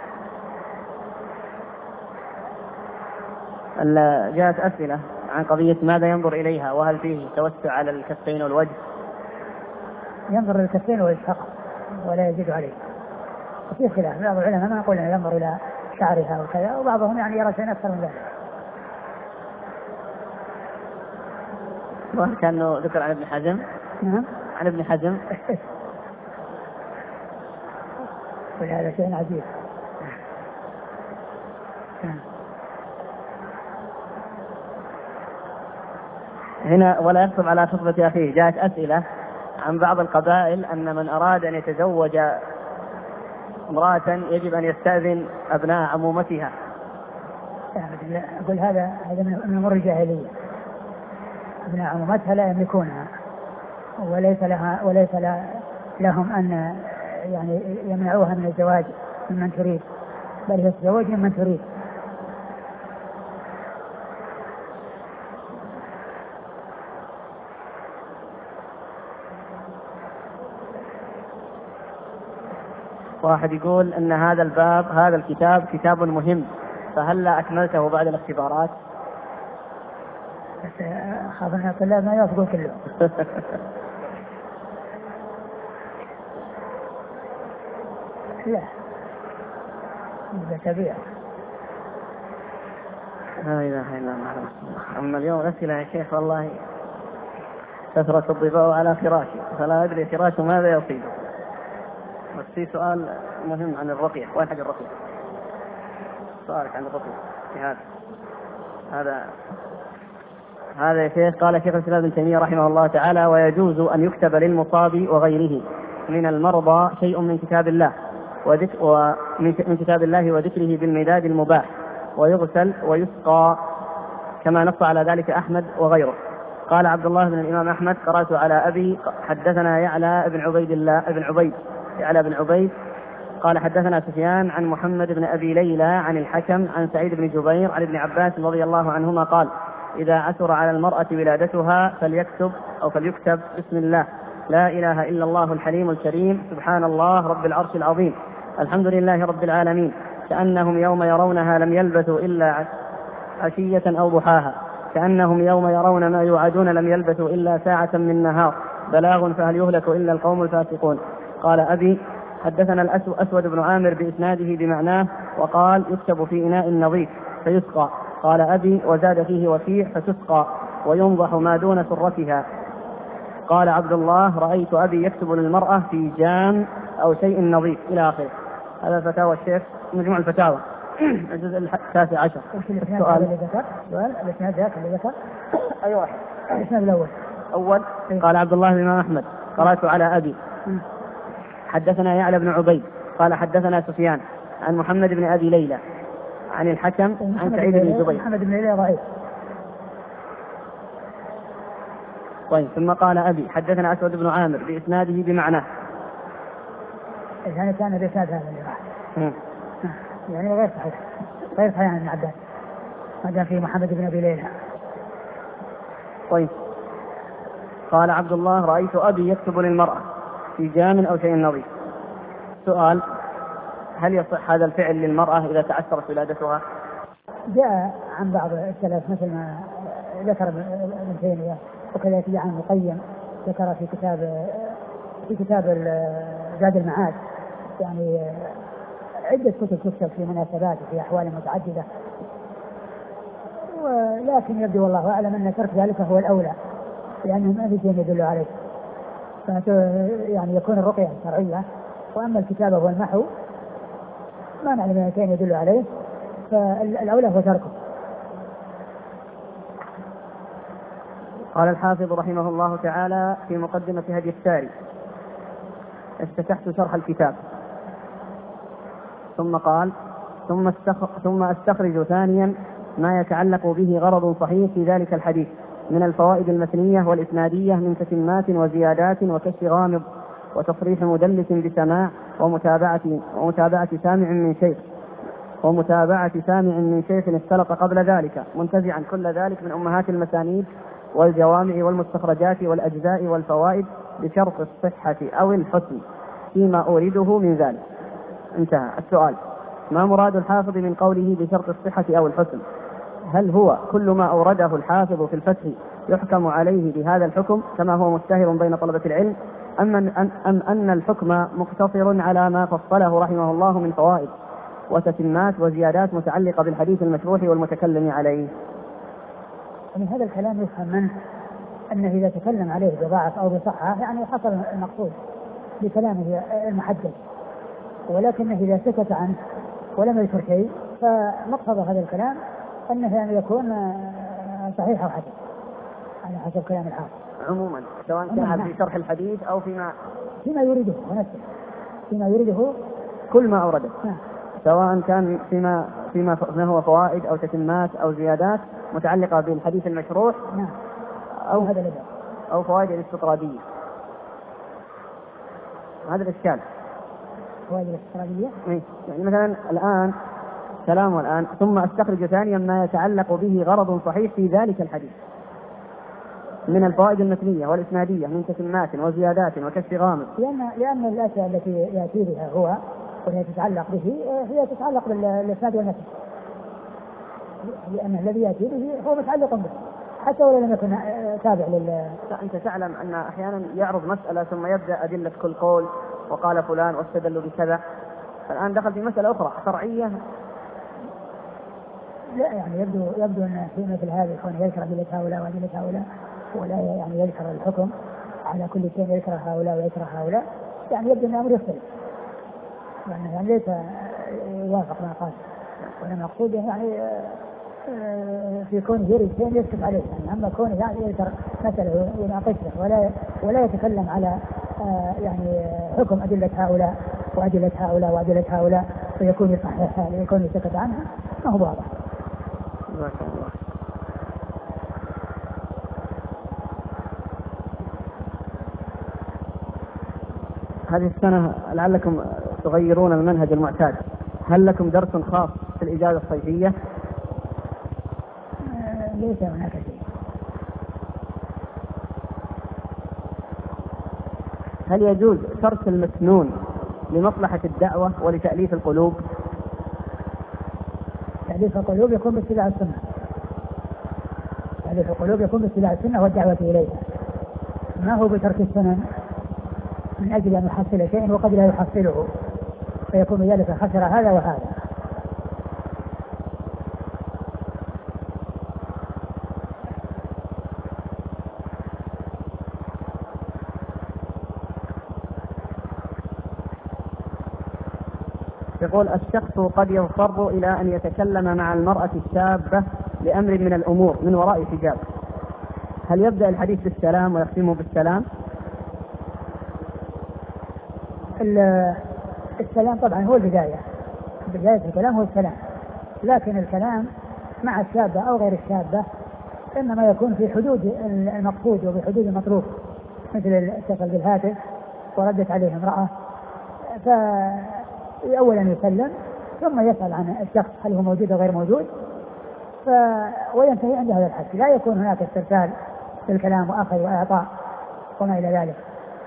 جاءت أسئلة عن قضية ماذا ينظر إليها وهل فيه توسع على الكفين والوجه؟ ينظر للكفين والوجه فقط ولا يزيد عليه. وفي خلاف بعض العلماء ما يقول ينظر إلى شعرها وكذا وبعضهم يعني يرى شيء أكثر من ذلك. وكأنه ذكر عن ابن حزم. نعم عن ابن حزم. وهذا شيء عجيب. هنا ولا يخطب على خطبة أخيه. جاءت أسئلة عن بعض القبائل أن من أراد أن يتزوج امرأة يجب أن يستأذن أبناء عمومتها. أقول هذا هذا من أمور الجاهلية. أبناء عمومتها لا يملكونها وليس لها وليس لهم أن يعني يمنعوها من الزواج ممن تريد، بل هي تتزوج ممن تريد. واحد يقول أن هذا الباب هذا الكتاب كتاب مهم، فهل لا أكملته بعد الاختبارات؟ بس خاف أن الطلاب ما يوافقون كله. لا بتبيع. لا إله إلا الله. أما اليوم الأسئلة يا شيخ والله كثرة الضباء على فراشي فلا أدري فراش ماذا يصيب. بس في سؤال مهم عن الرقية. وين حق الرقية؟ سؤالك عن الرقية في هذا هذا هذا يا شيخ. قال شيخ الإسلام ابن تيمية رحمه الله تعالى: ويجوز أن يكتب للمصاب وغيره من المرضى شيء من كتاب الله وذكر ومن كتاب الله وذكره بالمداد المباح، ويغسل ويسقى كما نص على ذلك أحمد وغيره. قال عبد الله بن الإمام أحمد: قرأت على أبي حدثنا يعلى بن عبيد الله بن عبيد يعلى بن عبيد قال حدثنا سفيان عن محمد بن أبي ليلى عن الحكم عن سعيد بن جبير عن ابن عباس رضي الله عنهما قال: إذا عثر على المرأة ولادتها فليكتب أو فليكتب بسم الله لا إله إلا الله الحليم الكريم سبحان الله رب العرش العظيم الحمد لله رب العالمين، كأنهم يوم يرونها لم يلبثوا إلا عشية أو ضحاها، كأنهم يوم يرون ما يوعدون لم يلبثوا إلا ساعة من نهار، بلاغ فهل يهلك إلا القوم الفاسقون. قال أبي حدثنا الأسود بن عامر بإسناده بمعناه وقال: يكتب في إناء نظيف فيسقى. قال أبي وزاد فيه وفيع فتسقى وينضح ما دون سرتها. قال عبد الله: رأيت أبي يكتب للمرأة في جام أو شيء نظيف إلى آخره. هذا فتاوى الشيخ مجموع الفتاوى الجزء التاسع عشر. السؤال اللي ذكر سؤال الاسناد ذاك اللي ذكر أي واحد الاسناد الأول أول قال عبد الله بن أحمد: قرأت على أبي حدثنا يعلى بن عبيد قال حدثنا سفيان عن محمد بن أبي ليلى عن الحكم عن سعيد بن جبير. محمد بن ليلى رأيت. طيب ثم قال أبي حدثنا أسود بن عامر بإسناده بمعناه. يعني كان الإسناد هذا اللي راح يعني غير صحيح غير صحيح عن ابن عباس ما دام في محمد بن أبي ليلى. طيب قال عبد الله: رأيت أبي يكتب للمرأة في جام أو شيء نظيف. سؤال: هل يصح هذا الفعل للمرأة إذا تعثرت ولادتها؟ جاء عن بعض السلف مثل ما ذكر ابن تيمية وكذلك جاء عن القيم ذكر في كتاب في كتاب زاد المعاد يعني عدة كتب تكتب في مناسبات وفي أحوال متعددة، ولكن يبدو والله أعلم أن ترك ذلك هو الأولى لأنه ما في شيء يدل عليه، يعني يكون الرقية الشرعية، وأما الكتابة والمحو ما نعلم أن شيء يدل عليه فالأولى هو تركه. قال الحافظ رحمه الله تعالى في مقدمة هدي الساري: افتتحت شرح الكتاب ثم قال: ثم, ثم أستخرج ثانيا ما يتعلق به غرض صحيح في ذلك الحديث من الفوائد المتنية والإسنادية من تتمات وزيادات وكشف غامض وتصريح مدلس بسماع ومتابعة, ومتابعة سامع من شيخ ومتابعة سامع من شيخ اختلط قبل ذلك منتزعا كل ذلك من أمهات المسانيد والجوامع والمستخرجات والأجزاء والفوائد بشرط الصحة أو الحسن فيما أورده من ذلك. انتهى السؤال. ما مراد الحافظ من قوله بشرط الصحة أو الحسن؟ هل هو كل ما أورده الحافظ في الفتح يحكم عليه بهذا الحكم كما هو مشتهر بين طلبة العلم، أم أن, أم أن الحكم مقتصر على ما فصله رحمه الله من فوائد وتتمات وزيادات متعلقة بالحديث المشروح والمتكلم عليه؟ من هذا الكلام يفهم منه أنه إذا تكلم عليه بضعف أو بصحة يعني حصل المقصود بكلامه المحدد، ولكنه إذا سكت عنه ولم يذكر شيء فمقصد هذا الكلام أنه يعني يكون صحيح أو حسن على حسب كلام الحافظ عموما، سواء كان في شرح الحديث أو فيما فيما يريده ونفسه فيما يريده كل ما أورده، نعم. سواء كان فيما فيما هو فوائد أو تتمات أو زيادات متعلقة بالحديث المشروح، نعم. أو هذا الذي أو فوائد الاستطرادية. هذا الإشكال. فوائد الاستطرادية يعني مثلا الآن كلامه الآن ثم أستخرج ثانيا ما يتعلق به غرض صحيح في ذلك الحديث من الفوائد المتنية والإسنادية من تتمات وزيادات وكشف غامض، لأن لأن الأشياء التي يأتي بها هو وهي تتعلق به هي تتعلق بالإسناد والمتن، لأن الذي يأتي به هو متعلق به حتى ولو لم يكن تابع لل. أنت تعلم أن أحيانا يعرض مسألة ثم يبدأ أدلة كل قول وقال فلان واستدل بكذا، الآن دخل في مسألة أخرى فرعية. لا يعني يبدو يبدو أن في مثل هذا يكون يذكر أدلة هؤلاء وأدلة هؤلاء ولا يعني يذكر الحكم على كل شيء، يذكر هؤلاء ويذكر هؤلاء، يعني يبدو أن الأمر يختلف، يعني, يعني ليس يوافق ما قال، وأنا مقصود يعني في كونه يريد شيء يسكت عليه، يعني أما كونه يعني يذكر مسألة ويناقشها ولا ولا يتكلم على يعني حكم أدلة هؤلاء وأدلة هؤلاء وأدلة هؤلاء فيكون يصححها ويكون يسكت عنها، ما هو واضح. هذه السنة لعلكم تغيرون المنهج المعتاد، هل لكم درس خاص في الإجازة الصيفية؟ آه ليس هناك شيء. هل يجوز ترك المسنون لمصلحة الدعوة ولتأليف القلوب؟ تأليف القلوب يكون باتباع السنة، تأليف القلوب يكون باتباع السنة والدعوة إليها، ما هو بترك السنن من أجل أن يحصل شيء وقد لا يحصله فيكون ذلك خسر هذا وهذا. يقول الشخص قد يضطر إلى أن يتكلم مع المرأة الشابة لأمر من الأمور من وراء حجاب، هل يبدأ الحديث بالسلام ويختمه بالسلام؟ السلام طبعا هو البداية، بداية الكلام هو السلام، لكن الكلام مع الشابة أو غير الشابة إنما يكون في حدود المقصود وبحدود المطلوب، مثل الاتصال بالهاتف وردت عليه امرأة فأولا يسلم ثم يسأل عن الشخص هل هو موجود أو غير موجود ف... وينتهي عند هذا الحد، لا يكون هناك استرسال في الكلام وأخذ وإعطاء وما إلى ذلك.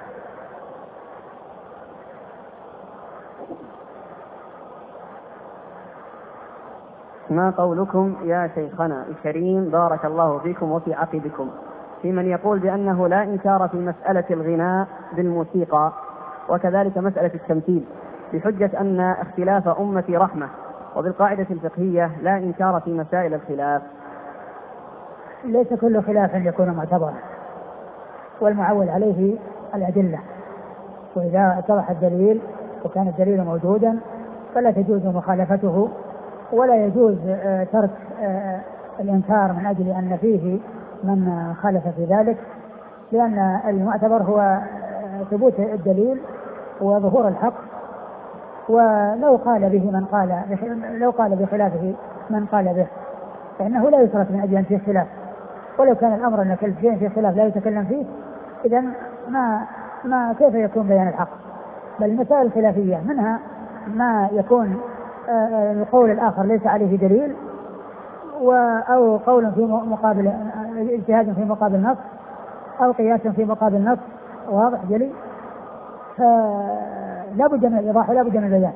ما قولكم يا شيخنا الكريم بارك الله فيكم وفي عقبكم في من يقول بأنه لا إنكار في مسألة الغناء بالموسيقى وكذلك مسألة التمثيل بحجة أن اختلاف أمتي رحمة، وبالقاعدة الفقهية لا إنكار في مسائل الخلاف؟ ليس كل خلاف يكون معتبرا، والمعول عليه الأدلة، وإذا اتضح الدليل وكان الدليل موجودا فلا تجوز مخالفته ولا يجوز ترك الإنكار من أجل أن فيه من خالف في ذلك، لأن المعتبر هو ثبوت الدليل وظهور الحق، ولو قال به من قال لو قال بخلافه من قال به فإنه لا يترك من أجل أن فيه خلاف، ولو كان الأمر أن كل شيء فيه خلاف لا يتكلم فيه إذن ما ما كيف يكون بيان الحق؟ بل المسائل الخلافية منها ما يكون القول الآخر ليس عليه دليل أو قول في مقابل اجتهاد في مقابل نص أو قياس في مقابل نص واضح جلي، فلا بد من الإيضاح ولا بد من البيان.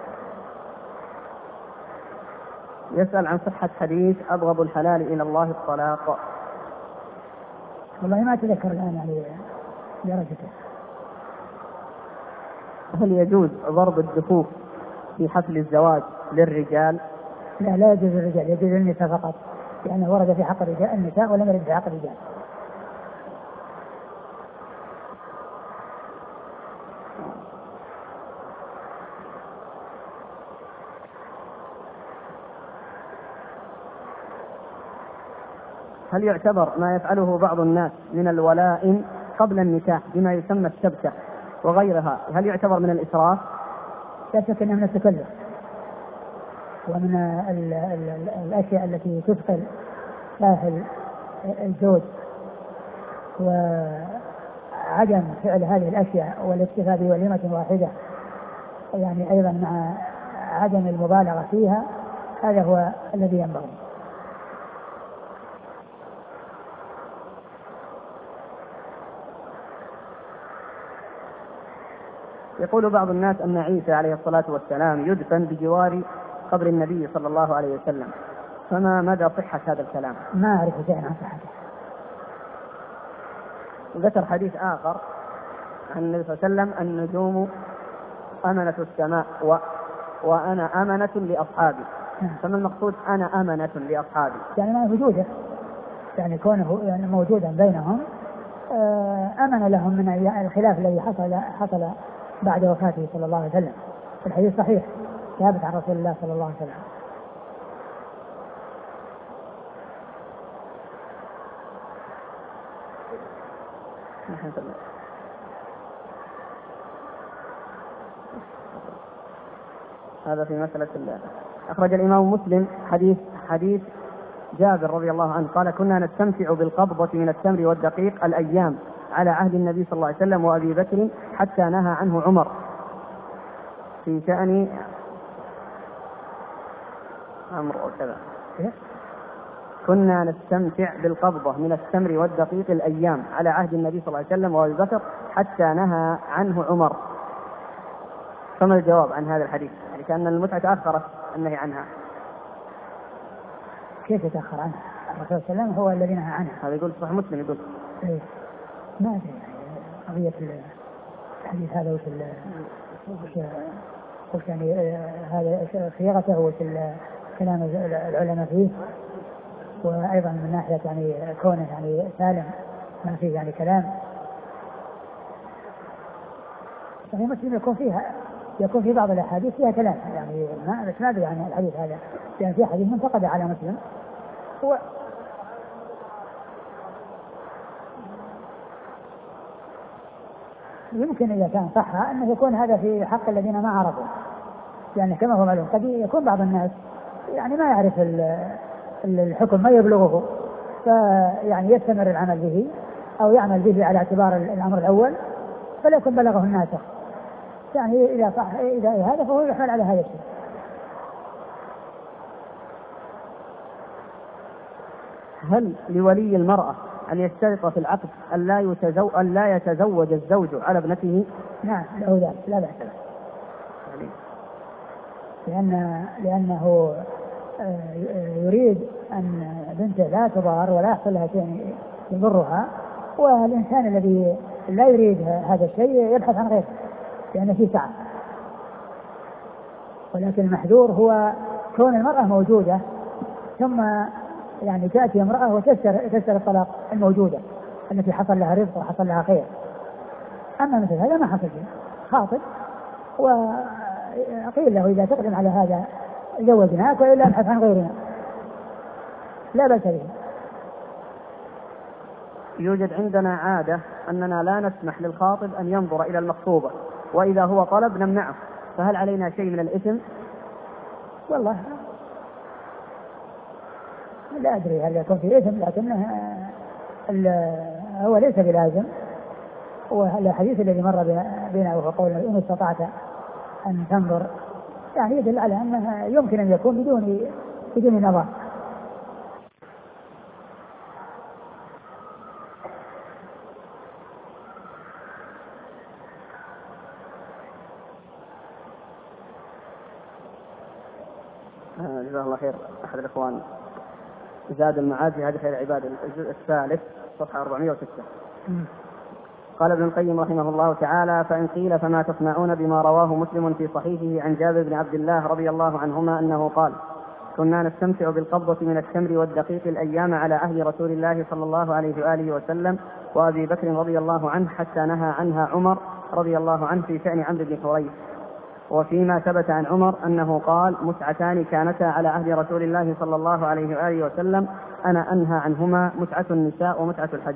يسأل عن صحة حديث أبغض الحلال إلى الله الطلاق. والله ما أتذكر الآن يعني درجته. هل يجوز ضرب الدفوف في حفل الزواج للرجال؟ لا لا يجوز للرجال، يجوز للنساء فقط، لأنه ورد في حق الرجال النساء ولم يرد في حق الرجال. هل يعتبر ما يفعله بعض الناس من الولائم قبل النكاح بما يسمى الشبكة وغيرها، هل يعتبر من الإسراف؟ لا شك أنه من التكلف ومن ال ال ال الأشياء التي تثقل كاهل الزوج، وعدم فعل هذه الأشياء والاكتفاء بوليمة واحدة يعني أيضا مع عدم المبالغة فيها، هذا هو الذي ينبغي. يقول بعض الناس أن عيسى عليه الصلاة والسلام يدفن بجوار قبر النبي صلى الله عليه وسلم، فما مدى صحة هذا الكلام؟ ما أعرف شيئا عن صحته. ذكر حديث آخر عن النبي صلى الله عليه وسلم: النجوم أمنة السماء و... وأنا أمنة لأصحابي. فما المقصود أنا أمنة لأصحابي؟ يعني ما وجوده، يعني كونه يعني موجودا بينهم أمن لهم من الخلاف الذي حصل حصل بعد وفاته صلى الله عليه وسلم. الحديث صحيح ثابت عن رسول الله صلى الله عليه وسلم. هذا في مسألة الله. أخرج الإمام مسلم حديث حديث جابر رضي الله عنه قال: كنا نستمتع بالقبضة من التمر والدقيق الأيام على عهد النبي صلى الله عليه وسلم وأبي بكر حتى نهى عنه عمر في شأن أمر وكذا. كنا نستمتع بالقبضة من التمر والدقيق الأيام على عهد النبي صلى الله عليه وسلم وأبي بكر حتى نهى عنه عمر. فما الجواب عن هذا الحديث؟ يعني كأن المتعة تأخرت النهي عنها. كيف يتأخر عنها؟ الرسول صلى الله عليه وسلم هو الذي نهى عنها. هذا يقول صحيح مسلم يقول إيه؟ ما أدري قضية الحديث هذا وش وش وش يعني هذا صياغته وش كلام العلماء فيه، وأيضا من ناحية يعني كونه يعني سالم ما فيه يعني كلام. يعني مسلم يكون فيها يكون في بعض الأحاديث فيها كلام يعني ما بس ما أدري عن الحديث هذا، يعني في حديث منتقد على مسلم هو يمكن إذا كان صح أنه يكون هذا في حق الذين ما عرفوا، يعني كما هو معلوم قد يكون بعض الناس يعني ما يعرف الحكم ما يبلغه فيعني يستمر العمل به أو يعمل به على اعتبار الأمر الأول فلا يكون بلغه الناسخ، يعني إذا صح إذا هذا فهو يحمل على هذا الشيء. هل لولي المرأة أن يشترط في العقد أن لا يتزوج, أن لا يتزوج الزوج على ابنته؟ نعم له ذلك لا بأس به، لأن لأنه يريد أن بنته لا تضار ولا يحصل لها شيء يضرها، والإنسان الذي لا يريد هذا الشيء يبحث عن غيره لأن فيه سعة. ولكن المحذور هو كون المرأة موجودة ثم يعني تأتي امرأة وتستر الطلاق الموجودة التي حصل لها رزق وحصل لها خير. أما مثل هذا ما حصل شيء، خاطب وقيل له إذا تقدم على هذا زوجناك وإلا نبحث عن غيرنا لا بأس به. يوجد عندنا عادة أننا لا نسمح للخاطب أن ينظر إلى المخطوبة، وإذا هو طلب نمنعه، فهل علينا شيء من الإثم؟ والله لا أدري هل يكون في إثم، لكنه هو ليس بلازم، والحديث الذي مر بنا وهو قول إن استطعت أن تنظر يعني يدل على أنها يمكن أن يكون بدون بدون نظر. جزاه الله خير. أحد الإخوان زاد المعاد في هذه العبادة الجزء الثالث صفحة أربعمائة وستة. قال ابن القيم رحمه الله تعالى: فإن قيل فما تصنعون بما رواه مسلم في صحيحه عن جابر بن عبد الله رضي الله عنهما أنه قال: كنا نستمتع بالقبضة من التمر والدقيق الأيام على عهد رسول الله صلى الله عليه وآله وسلم وأبي بكر رضي الله عنه حتى نهى عنها عمر رضي الله عنه في شأن عمرو بن حريث. وفيما ثبت عن عمر أنه قال: متعتان كانتا على عهد رسول الله صلى الله عليه وآله وسلم أنا أنهى عنهما، متعة النساء ومتعة الحج.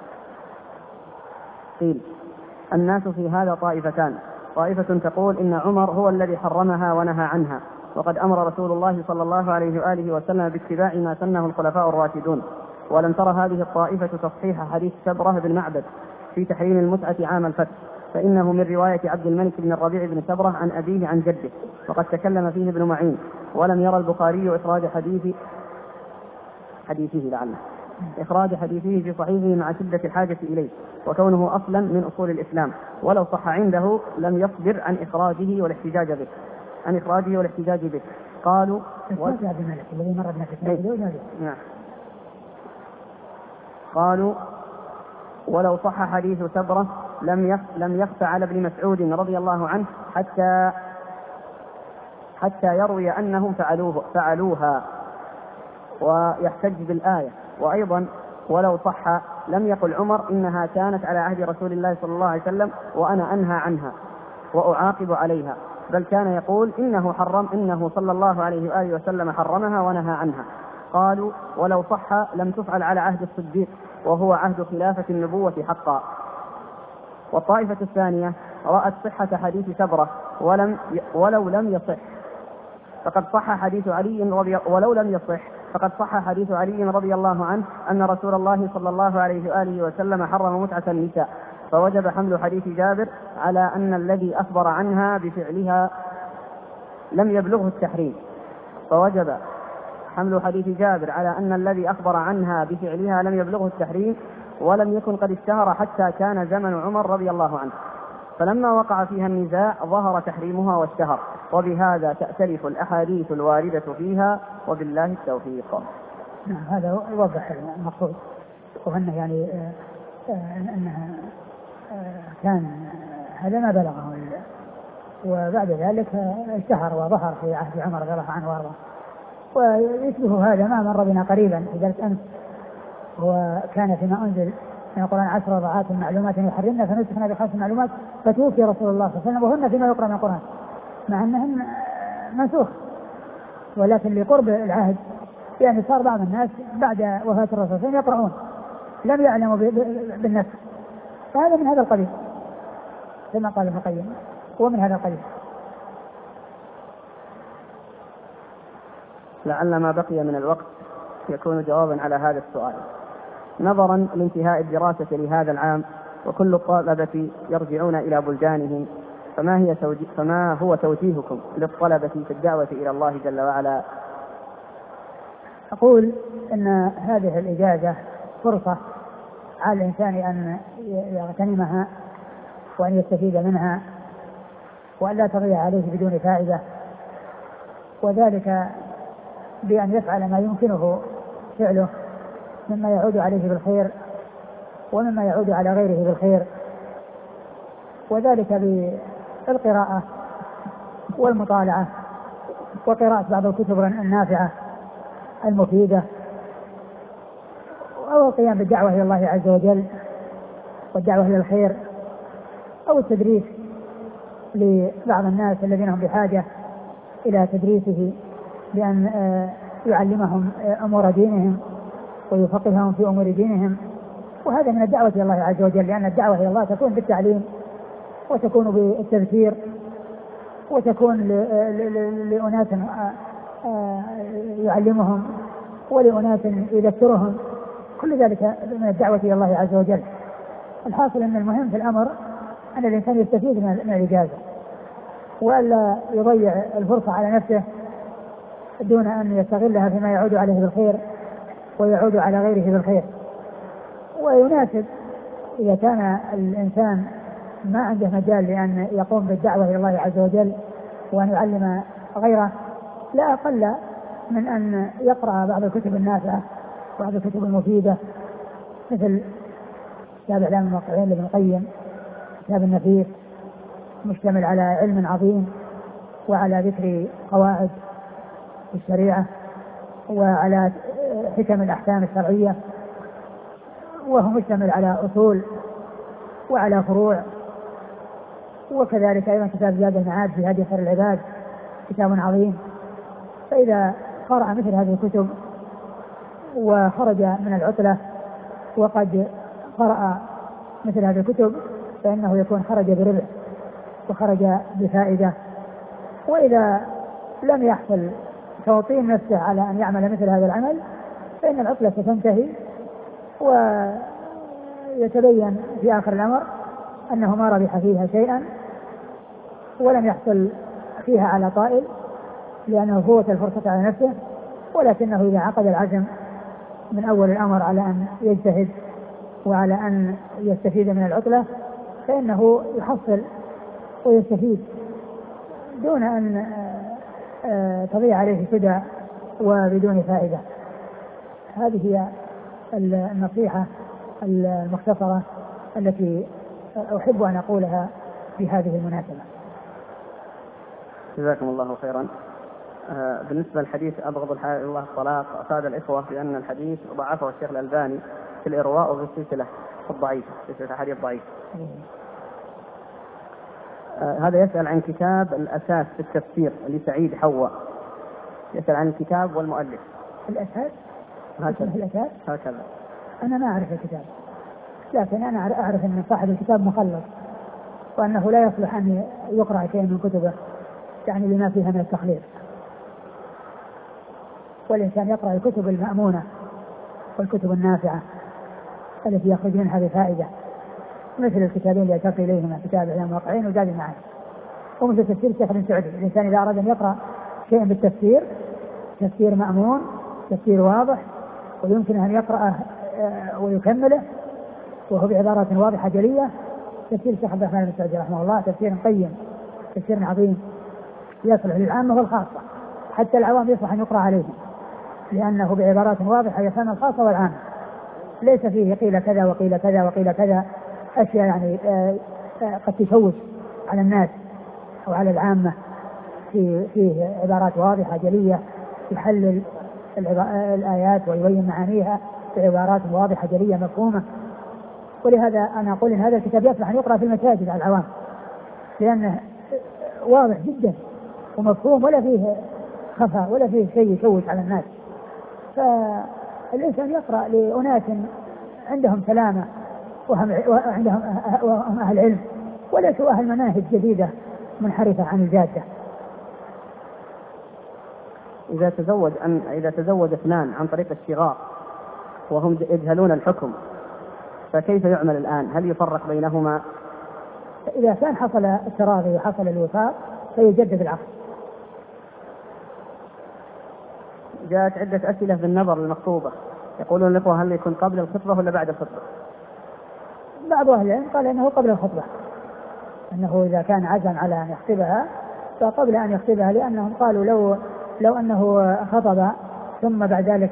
قيل: الناس في هذا طائفتان، طائفة تقول إن عمر هو الذي حرمها ونهى عنها، وقد أمر رسول الله صلى الله عليه وآله وسلم باتباع ما سنه الخلفاء الراشدون. ولم تر هذه الطائفة تصحيح حديث سبرة بن معبد في تحريم المتعة عام الفتح، فإنه من رواية عبد الملك بن الربيع بن سبرة عن أبيه عن جده، وقد تكلم فيه ابن معين. ولم يرى البخاري إخراج حديث حديثه لعله إخراج حديثه في صحيحه مع شدة الحاجة إليه، وكونه أصلا من أصول الإسلام، ولو صح عنده لم يصبر عن إخراجه والاحتجاج به عن إخراجه والاحتجاج به. قالوا و... الذي مر بنا نعم. قالوا ولو صح حديث سبرة لم يخ... لم يخف على ابن مسعود رضي الله عنه حتى حتى يروي أنهم فعلوه فعلوها ويحتج بالآية. وأيضا ولو صح لم يقل عمر إنها كانت على عهد رسول الله صلى الله عليه وسلم وأنا أنهى عنها وأعاقب عليها، بل كان يقول إنه حرم إنه صلى الله عليه وآله وسلم حرمها ونهى عنها. قالوا ولو صح لم تفعل على عهد الصديق وهو عهد خلافة النبوة حقا. والطائفة الثانية رأت صحة حديث سبرة ولم ولو لم يصح فقد صح حديث علي رضي ولو لم يصح فقد صح حديث علي رضي الله عنه أن رسول الله صلى الله عليه وآله وسلم حرم متعة النساء، فوجب حمل حديث جابر على أن الذي أخبر عنها بفعلها لم يبلغه التحريم فوجب حمل حديث جابر على أن الذي أخبر عنها بفعلها لم يبلغه التحريم ولم يكن قد اشتهر حتى كان زمن عمر رضي الله عنه، فلما وقع فيها النزاع ظهر تحريمها واشتهر، وبهذا تأتلف الأحاديث الواردة فيها، وبالله التوفيق. نعم، هذا يوضح المقصود، وأنه يعني أنها كان هذا ما بلغه، وبعد ذلك اشتهر وظهر في عهد عمر رضي الله عنه وارضاه. ويشبه هذا ما مر بنا قريبا في درس أمس، وكان فيما أنزل من القرآن عشر رضعات معلومات يحرمنا فنسخنا بخمس معلومات فتوفي رسول الله صلى الله عليه وسلم وهن فيما يقرأ من القرآن، مع أنهن منسوخ، ولكن لقرب العهد يعني صار بعض الناس بعد وفاة الرسول صلى الله عليه وسلم يقرؤون لم يعلموا بالنسخ، فهذا من هذا القبيل كما قال ابن القيم، ومن هذا القبيل. لعل ما بقي من الوقت يكون جوابا على هذا السؤال. نظرا لانتهاء الدراسة لهذا العام وكل الطلبة يرجعون إلى بلدانهم، فما, هي توجيه فما هو توجيهكم للطلبة في الدعوة إلى الله جل وعلا؟ أقول أن هذه الإجازة فرصة على الإنسان أن يغتنمها وأن يستفيد منها وأن لا تضيع عليه بدون فائدة، وذلك بأن يفعل ما يمكنه فعله مما يعود عليه بالخير ومما يعود على غيره بالخير، وذلك بالقراءة والمطالعة وقراءة بعض الكتب النافعة المفيدة، أو القيام بالدعوة إلى الله عز وجل والدعوة إلى الخير، أو التدريس لبعض الناس الذين هم بحاجة إلى تدريسه بأن يعلمهم أمور دينهم ويفقههم في أمور دينهم، وهذا من الدعوة إلى الله عز وجل، لأن الدعوة إلى الله تكون بالتعليم وتكون بالتذكير وتكون لأناس يعلمهم ولأناس يذكرهم، كل ذلك من الدعوة إلى الله عز وجل. الحاصل أن المهم في الأمر أن الإنسان يستفيد من الإجازة، وألا يضيع الفرصة على نفسه دون أن يستغلها فيما يعود عليه بالخير ويعود على غيره بالخير. ويناسب إذا كان الإنسان ما عنده مجال لأن يقوم بالدعوة إلى الله عز وجل وأن يعلم غيره، لا أقل من أن يقرأ بعض الكتب النافعة وبعض الكتب المفيدة مثل كتاب إعلام الموقعين لابن القيم، كتاب النفيس مشتمل على علم عظيم وعلى ذكر قواعد الشريعة وعلى حكم الأحكام الشرعية، وهو مشتمل على أصول وعلى فروع. وكذلك أيضا كتاب زاد المعاد في هدي خير العباد، كتاب عظيم. فإذا قرأ مثل هذه الكتب وخرج من العطلة وقد قرأ مثل هذه الكتب فإنه يكون خرج بربح وخرج بفائدة. وإذا لم يحصل توطين نفسه على أن يعمل مثل هذا العمل فإن العطلة ستنتهي ويتبين في آخر الأمر أنه ما ربح فيها شيئا ولم يحصل فيها على طائل لأنه فوت الفرصة على نفسه، ولكنه إذا عقد العزم من أول الأمر على أن يجتهد وعلى أن يستفيد من العطلة فإنه يحصل ويستفيد دون أن تضيع عليه سدى وبدون فائدة. هذه هي النصيحة المختصرة التي أحب أن أقولها في هذه المناسبة. جزاكم الله خيرا. بالنسبة للحديث أبغض الحلال الله الطلاق، أفاد الإخوة بأن الحديث ضعفه الشيخ الألباني في الإرواء وفي السلسلة الضعيفة، سلسلة الحديث ضعيف. هذا يسأل عن كتاب الأساس في التفسير لسعيد حواء، يسأل عن الكتاب والمؤلف. الأساس هكذا الأساس هكذا أنا ما أعرف الكتاب، لكن أنا أعرف أن صاحب الكتاب مخلص وأنه لا يصلح أن يقرأ شيء من كتبه يعني لما فيها من التخليط. والإنسان يقرأ الكتب المأمونة والكتب النافعة التي يخرج منها بفائدة، مثل الكتابين اللي يلتقي إليهما كتاب إعلام الموقعين وزاد المعاد، ومثل تفسير الشيخ بن سعدي. الإنسان إذا أراد أن يقرأ شيئا بالتفسير، تفسير مأمون، تفسير واضح ويمكن أن يقرأه ويكمله وهو بعبارات واضحة جلية، تفسير الشيخ عبد الرحمن بن سعدي رحمه الله تفسير قيم، تفسير عظيم يصلح للعامة والخاصة، حتى العوام يصلح أن يقرأ عليهم لأنه بعبارات واضحة يفهم الخاصة والعامة، ليس فيه قيل كذا وقيل كذا وقيل كذا، أشياء يعني قد تشوش على الناس أو على العامة. في فيه عبارات واضحة جلية يحلل الآيات ويبين معانيها بعبارات واضحة جلية مفهومة. ولهذا أنا أقول إن هذا الكتاب يصلح أن يقرأ في المساجد على العوام لأنه واضح جدا ومفهوم ولا فيه خفاء ولا فيه شيء يشوش على الناس. فالإنسان يقرأ لأناس عندهم سلامة وعندهم وهم أهل علم وليسوا أهل مناهج جديدة منحرفة عن الجادة. إذا تزوج أن إذا تزوج اثنان عن طريق الشغار وهم يجهلون الحكم فكيف يعمل الآن؟ هل يفرق بينهما؟ إذا كان حصل التراضي وحصل الوفاق فيجدد العقد. جاءت عدة أسئلة في النظر المخطوبة، يقولون الإخوة هل يكون قبل الخطبة ولا بعد الخطبة؟ بعض أهل العلم قال إنه قبل الخطبة، أنه إذا كان عزم على أن يخطبها فقبل أن يخطبها، لأنهم قالوا لو لو أنه خطب ثم بعد ذلك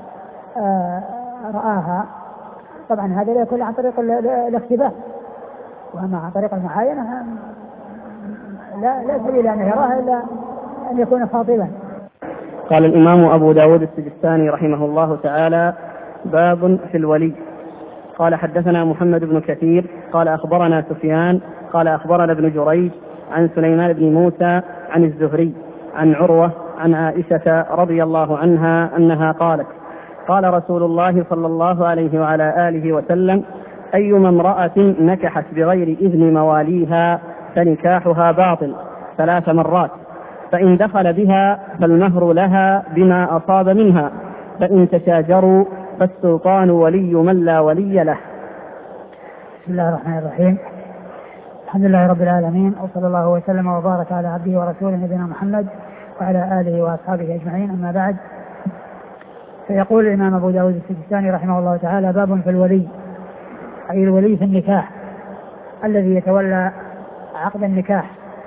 رآها طبعا هذا لا يكون عن طريق الاختباء، وأما عن طريق المعاينة لا لا سبيل أن يراها إلا أن يكون خاطبا. قال الإمام أبو داود السجستاني رحمه الله تعالى: باب في الولي. قال حدثنا محمد بن كثير قال أخبرنا سفيان قال أخبرنا ابن جريج عن سليمان بن موسى عن الزهري عن عروة عن عائشة رضي الله عنها أنها قالت: قال رسول الله صلى الله عليه وعلى آله وسلم: أيما امرأة نكحت بغير إذن مواليها فنكاحها باطل ثلاث مرات، فإن دخل بها فالمهر لها بما أصاب منها، فإن تشاجروا فالسلطان ولي من لا ولي له. بسم الله الرحمن الرحيم. الحمد لله رب العالمين، وصلى الله وسلم وبارك على عبده ورسوله نبينا محمد وعلى آله وأصحابه أجمعين. أما بعد، فيقول الإمام أبو داود السجستاني رحمه الله تعالى: باب في الولي، أي الولي في النكاح الذي يتولى عقد النكاح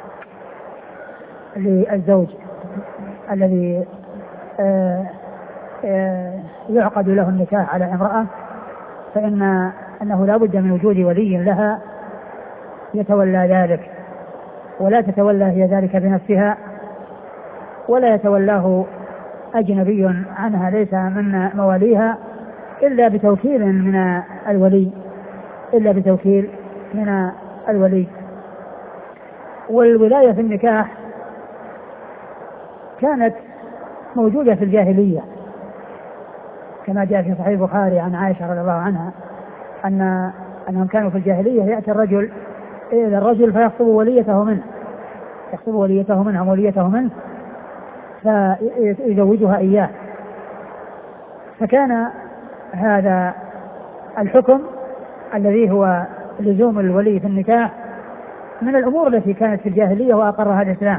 للزوج الذي آآ آآ يعقد له النكاح على امرأة، فإن أنه لا بد من وجود ولي لها يتولى ذلك، ولا تتولى هي ذلك بنفسها، ولا يتولاه أجنبي عنها ليس من مواليها إلا بتوكيل من الولي إلا بتوكيل من الولي. والولاية في النكاح كانت موجودة في الجاهلية، كما جاء في صحيح البخاري عن عائشة رضي الله عنها أن أنهم كانوا في الجاهلية يأتي الرجل إلى الرجل فيخطب وليته منه يخطب وليته منه وليته منه فيزوجها إياه. فكان هذا الحكم الذي هو لزوم الولي في النكاح من الأمور التي كانت في الجاهلية وأقرها الإسلام.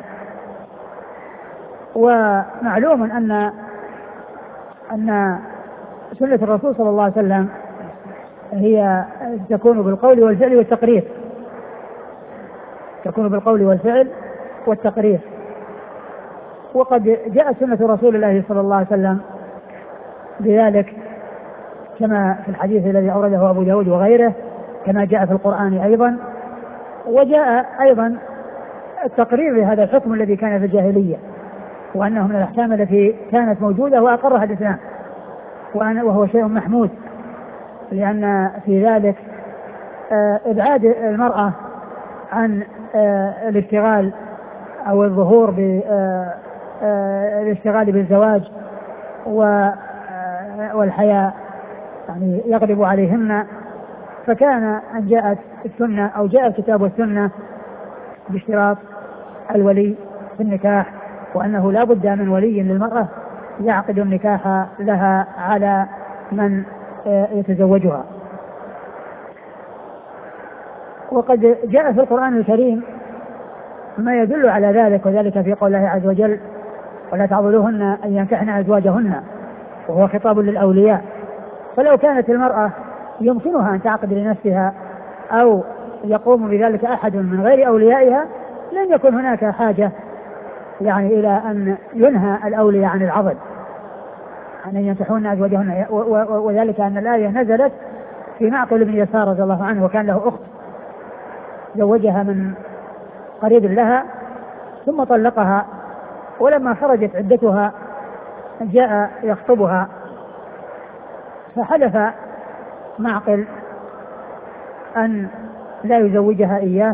ومعلوم أن أن سنة الرسول صلى الله عليه وسلم هي تكون بالقول والفعل والتقرير تكون بالقول والفعل والتقرير وقد جاءت سنة رسول الله صلى الله عليه وسلم بذلك، كما في الحديث الذي أورده أبو داود وغيره، كما جاء في القرآن أيضا، وجاء أيضا التقرير لهذا الحكم الذي كان في الجاهلية، وأنه من الأحكام التي كانت موجودة وأقرها الإسلام، وهو شيء محمود، لأن في ذلك إبعاد المرأة عن الاشتغال أو الظهور بالاشتغال بالزواج والحياة يعني يغلب عليهن. فكان أن جاءت السنة أو جاء الكتاب والسنة باشتراط الولي في النكاح، وأنه لا بد من ولي للمرأة يعقد النكاح لها على من يتزوجها. وقد جاء في القرآن الكريم ما يدل على ذلك، وذلك في قول الله عز وجل: ولا تعضلوهن أن ينكحن أزواجهن، وهو خطاب للأولياء. فلو كانت المرأة يمكنها أن تعقد لنفسها أو يقوم بذلك أحد من غير أوليائها لن يكن هناك حاجة يعني إلى أن ينهى الأولياء عن العضل، أن ينكحون أزواجهن. وذلك أن الآية نزلت في معقل بن يسار رضي الله عنه، وكان له أخت زوجها من قريب لها ثم طلقها، ولما خرجت عدتها جاء يخطبها فحلف معقل أن لا يزوجها إياه،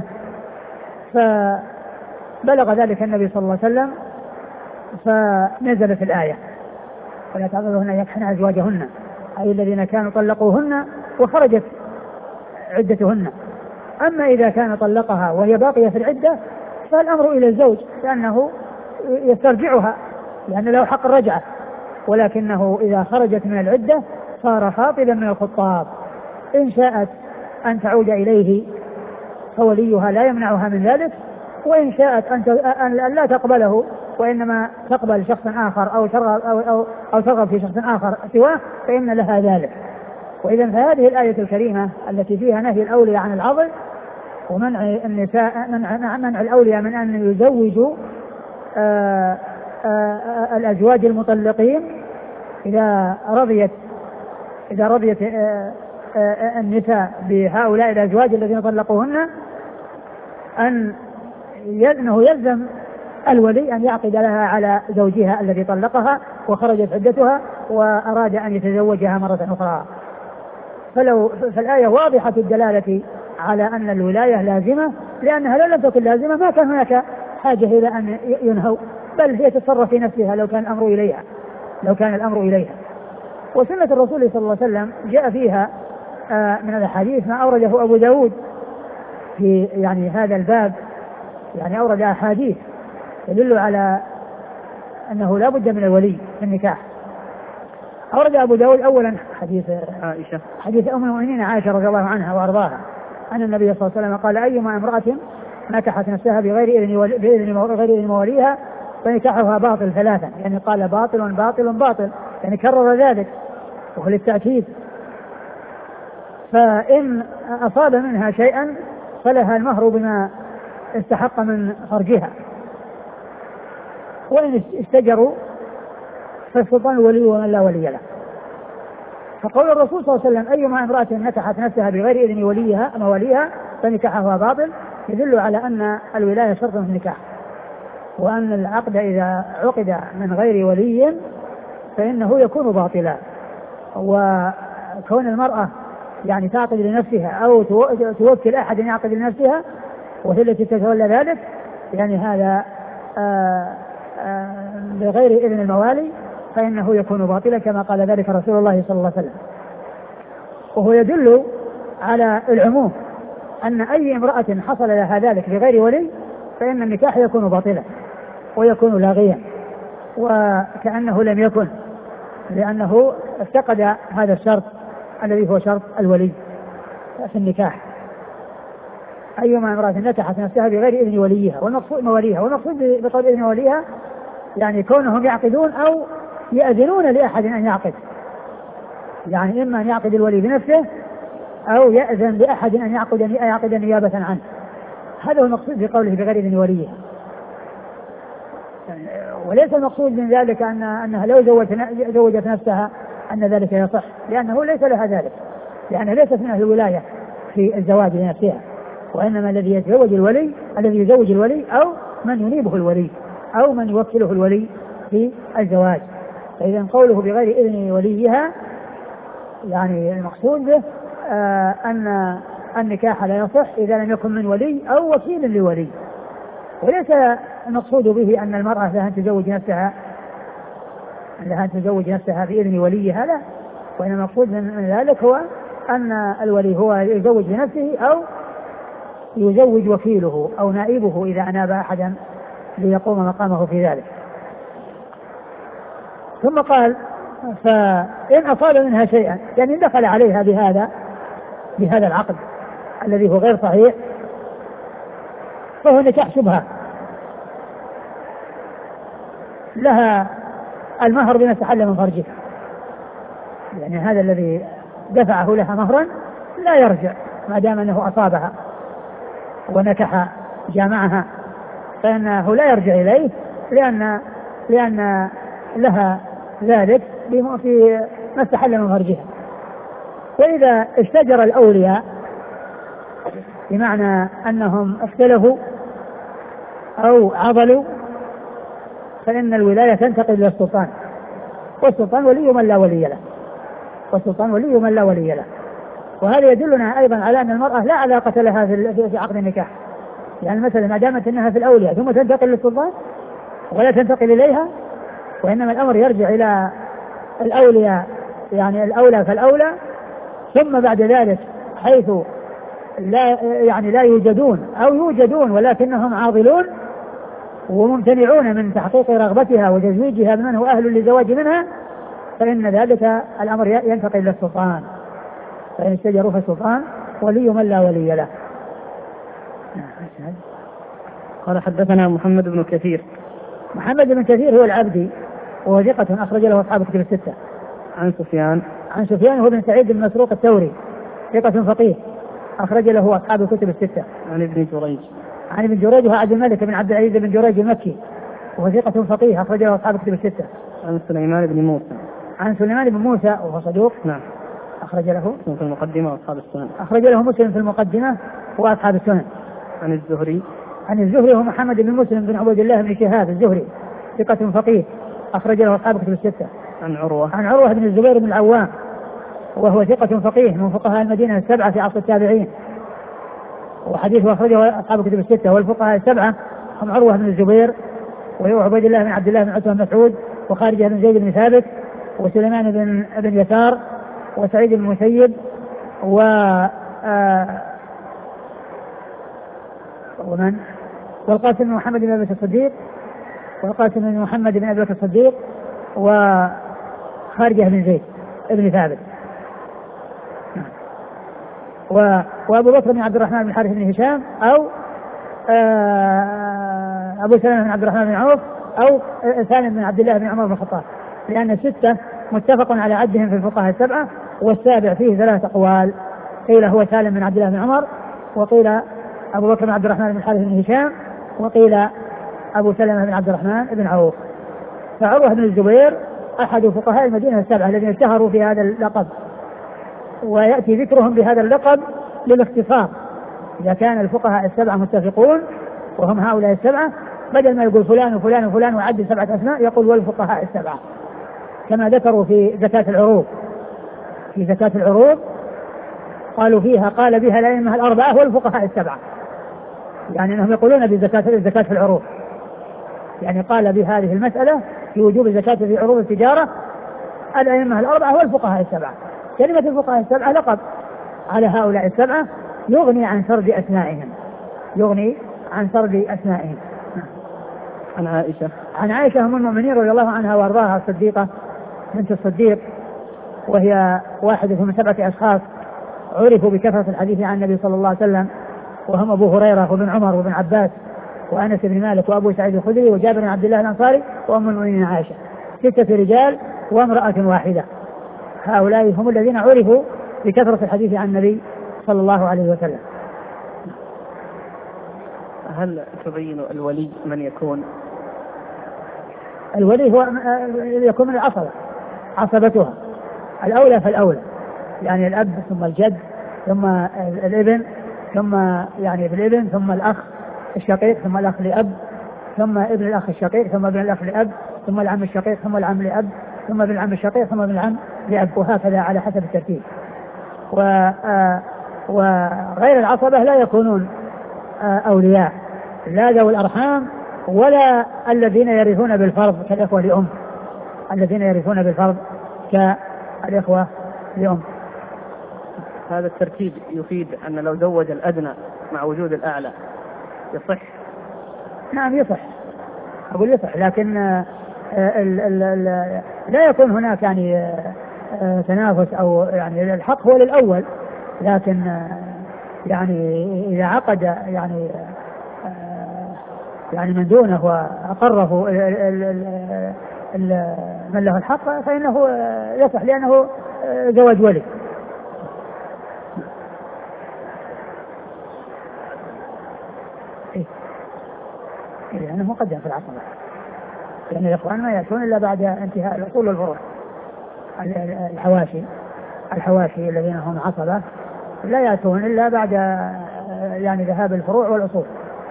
فبلغ ذلك النبي صلى الله عليه وسلم فنزلت الآية: ولا تعضلوهن أن ينكحن أزواجهن، أي الذين كانوا طلقوهن وخرجت عدتهن. أما إذا كان طلقها وهي باقية في العدة فالأمر إلى الزوج، لأنه يسترجعها لأن له حق الرجعة، ولكنه إذا خرجت من العدة صار خاطبا من الخطاب، إن شاءت أن تعود إليه فوليها لا يمنعها من ذلك، وإن شاءت أن لا تقبله وإنما تقبل شخصا آخر أو ترغب, أو, أو, أو ترغب في شخص آخر سواه فإن لها ذلك. وإذا فهذه الآية الكريمة التي فيها نهي الأولياء عن العضل ومنع النساء منع, منع الأولياء من أن يزوجوا آآ آآ الأزواج المطلقين إذا رضيت إذا رضيت آآ آآ النساء بهؤلاء الأزواج الذين طلقوهن، أن أنه يلزم الولي أن يعقد لها على زوجها الذي طلقها وخرجت عدتها وأراد أن يتزوجها مرة أخرى. فلو فالآية واضحة الدلالة على أن الولاية لازمة، لأنها لو لم تكن لازمة ما كان هناك حاجة إلى أن ينهوا، بل هي تتصرف في نفسها لو كان الأمر إليها لو كان الأمر إليها. وسنة الرسول صلى الله عليه وسلم جاء فيها من الأحاديث ما أورده أبو داود في يعني هذا الباب، يعني أورد أحاديث يدل على أنه لا بد من الولي في النكاح. أورد أبو داود أولا حديث عائشة حديث أم المؤمنين عائشة رضي الله عنها وأرضاها أن النبي صلى الله عليه وسلم قال أيما امرأة نكحت نفسها بغير إذن ولي بإذن غير إذن موليها فنكاحها باطل ثلاثا، يعني قال باطل باطل باطل، يعني كرر ذلك وهو للتأكيد. فإن أصاب منها شيئا فلها المهر بما استحق من فرجها، وإن استجروا فالسلطان ولي ومن لا ولي له. فقول الرسول صلى الله عليه وسلم أيما امرأة نكحت نفسها بغير إذن وليها موليها فنكاحها باطل يدل على أن الولاية شرط في النكاح، وأن العقد إذا عقد من غير ولي فإنه يكون باطلا. وكون المرأة يعني تعقد لنفسها أو توكل أحد يعقد لنفسها وهي التي تتولى ذلك، يعني هذا آآ آآ بغير إذن الموالي فإنه يكون باطلا كما قال ذلك رسول الله صلى الله عليه وسلم. وهو يدل على العموم أن أي امرأة حصل لها ذلك بغير ولي فإن النكاح يكون باطلا ويكون لاغيا وكأنه لم يكن، لأنه افتقد هذا الشرط الذي هو شرط الولي في النكاح. أيما امرأة نكحت نفسها بغير إذن وليها والمقصود مواليها، والمقصود بقول إذن وليها يعني كونهم يعقدون أو يأذنون لأحد أن يعقد، يعني إما أن يعقد الولي بنفسه أو يأذن لأحد أن يعقد أن يعقد نيابة عنه. هذا هو المقصود بقوله بغير إذن وليها. وليس المقصود من ذلك أن أنها لو زوجت نفسها أن ذلك يصح، لأنه ليس لها ذلك، لأنها ليست من أهل الولاية في الزواج لنفسها، وإنما الذي يتزوج الولي الذي يزوج الولي أو من ينيبه الولي أو من يوكله الولي في الزواج. فإذا قوله بغير إذن وليها يعني المقصود به آه أن النكاح لا يصح إذا لم يكن من ولي أو وكيل لولي، وليس المقصود به أن المرأة لها أن تزوج نفسها لها أن تزوج نفسها بإذن وليها، لا، وإنما المقصود من ذلك هو أن الولي هو يزوج بنفسه أو يزوج وكيله أو نائبه إذا أناب أحدا ليقوم مقامه في ذلك. ثم قال فإن أصاب منها شيئا، يعني دخل عليها بهذا بهذا العقد الذي هو غير صحيح فهو نكاح شبهة، لها المهر بما استحل من فرجه، يعني هذا الذي دفعه لها مهرا لا يرجع ما دام أنه أصابها ونكح جامعها، فإنه لا يرجع إليه لأن لأن لها ذلك في ما استحل من فرجها. وإذا اشتجر الأولياء بمعنى أنهم اختلفوا أو عضلوا فإن الولاية تنتقل إلى السلطان، والسلطان ولي من لا ولي له والسلطان ولي من لا ولي له. وهذا يدلنا أيضا على أن المرأة لا علاقة لها في عقد النكاح، يعني مثلا ما دامت أنها في الأولياء ثم تنتقل للسلطان ولا تنتقل إليها، وإنما الأمر يرجع إلى الأولياء، يعني الأولى فالأولى، ثم بعد ذلك حيث لا يعني لا يوجدون أو يوجدون ولكنهم عاضلون وممتنعون من تحقيق رغبتها وتزويجها بمن هو أهل للزواج منها، فإن ذلك الأمر ينتقل إلى السلطان، فإن استجروا فالسلطان ولي من لا ولي له. قال حدثنا محمد بن كثير. محمد بن كثير هو العبدي وهو ثقة أخرج له أصحاب الكتب الستة. عن سفيان عن سفيان هو بن سعيد بن مسروق الثوري ثقة فقيه أخرج له أصحاب الكتب الستة. عن ابن جريج عن ابن جريج وهو عبد الملك بن عبد العزيز بن جريج المكي وهو ثقة فقيه أخرج له أصحاب الكتب الستة. عن سليمان بن موسى عن سليمان بن موسى وهو صدوق نعم أخرج له في المقدمة وأصحاب السنن. أخرج له مسلم في المقدمة وأصحاب السنن. عن الزهري عن الزهري هو محمد بن مسلم بن عبد الله بن شهاب الزهري ثقة فقيه أخرج له أصحاب الكتب الستة. عن عروة عن عروة بن الزبير بن العوام وهو ثقة فقيه من فقهاء المدينة السبعة في عصر التابعين، وحديثه أخرجه أصحاب الكتب الستة. والفقهاء السبعة هم عروة بن الزبير وهو عبيد الله بن عبد الله بن عتبة بن مسعود وخارجة بن زيد بن ثابت وسليمان بن بن يسار وسعيد بن المسيب و آه ومن والقاسم بن محمد بن أبي بكر الصديق والقاسم بن محمد بن أبي بكر الصديق وخارجة بن زيد بن ثابت. وأبو بكر بن عبد الرحمن بن الحارث بن هشام أو أبو سلمة بن عبد الرحمن بن عوف أو سالم بن عبد الله بن عمر بن الخطاب، لأن الستة متفق على عدهم في الفقهاء السبعة، والسابع فيه ثلاثة أقوال، قيل هو سالم بن عبد الله بن عمر، وقيل أبو بكر بن عبد الرحمن بن الحارث بن هشام، وقيل أبو سلمة بن عبد الرحمن بن عوف. فعروة بن الزبير أحد فقهاء المدينة السبعة الذين اشتهروا في هذا اللقب، ويأتي ذكرهم بهذا اللقب للاختصار. إذا كان الفقهاء السبعة متفقون وهم هؤلاء السبعة، بدل ما يقول فلان وفلان وفلان وعد سبعة أسماء يقول والفقهاء السبعة، كما ذكروا في زكاة العروض. في زكاة العروض قالوا فيها قال بها الأئمة الأربعة والفقهاء السبعة، يعني أنهم يقولون بزكاة الزكاة في العروض، يعني قال بهذه المسألة في وجوب الزكاة في عروض التجارة الأئمة الأربعة والفقهاء السبعة. كلمة الفقهاء السبعة لقب على هؤلاء السبعة يغني عن سرد أسمائهم، يغني عن سرد أسمائهم. عن عائشة عن عائشة أم المؤمنين رضي الله عنها وأرضاها، الصديقة بنت الصديق، وهي واحدة من سبعة أشخاص عرفوا بكثرة الحديث عن النبي صلى الله عليه وسلم، وهم أبو هريرة وابن عمر وابن عباس وأنس بن مالك وأبو سعيد الخدري وجابر بن عبد الله الأنصاري وأم المؤمنين عائشة، ستة رجال وامرأة واحدة. هؤلاء هم الذين عرفوا بكثرة الحديث عن النبي صلى الله عليه وسلم. هل تبين الولي من يكون؟ الولي هو يكون من العصبة، عصبتها الأولى فالأولى، يعني الأب ثم الجد ثم الابن ثم يعني بالابن ثم الأخ الشقيق ثم الأخ لأب ثم ابن الأخ الشقيق ثم ابن الأخ لأب ثم العم الشقيق ثم العم لأب ثم ابن العم الشقيق ثم ابن العم لأب، وهكذا على حسب الترتيب. وغير العصبة لا يكونون أولياء، لا ذوي الأرحام ولا الذين يرثون بالفرض كالإخوة لأم، الذين يرثون بالفرض كالإخوة لأم. هذا الترتيب يفيد أن لو زوج الأدنى مع وجود الأعلى يصح؟ نعم يصح، أقول يصح، لكن ال ال ال لا يكون هناك يعني تنافس أو يعني الحق هو للأول، لكن يعني إذا عقد يعني يعني من دونه وأقره من له الحق فإنه يصح، لأنه زواج ولي. إيه؟ لأنه مقدم في العصبة، لأن الإخوان ما يأتون إلا بعد انتهاء الأصول والفروع. الحواشي الحواشي الذين هم عصبة لا يأتون إلا بعد يعني ذهاب الفروع والأصول.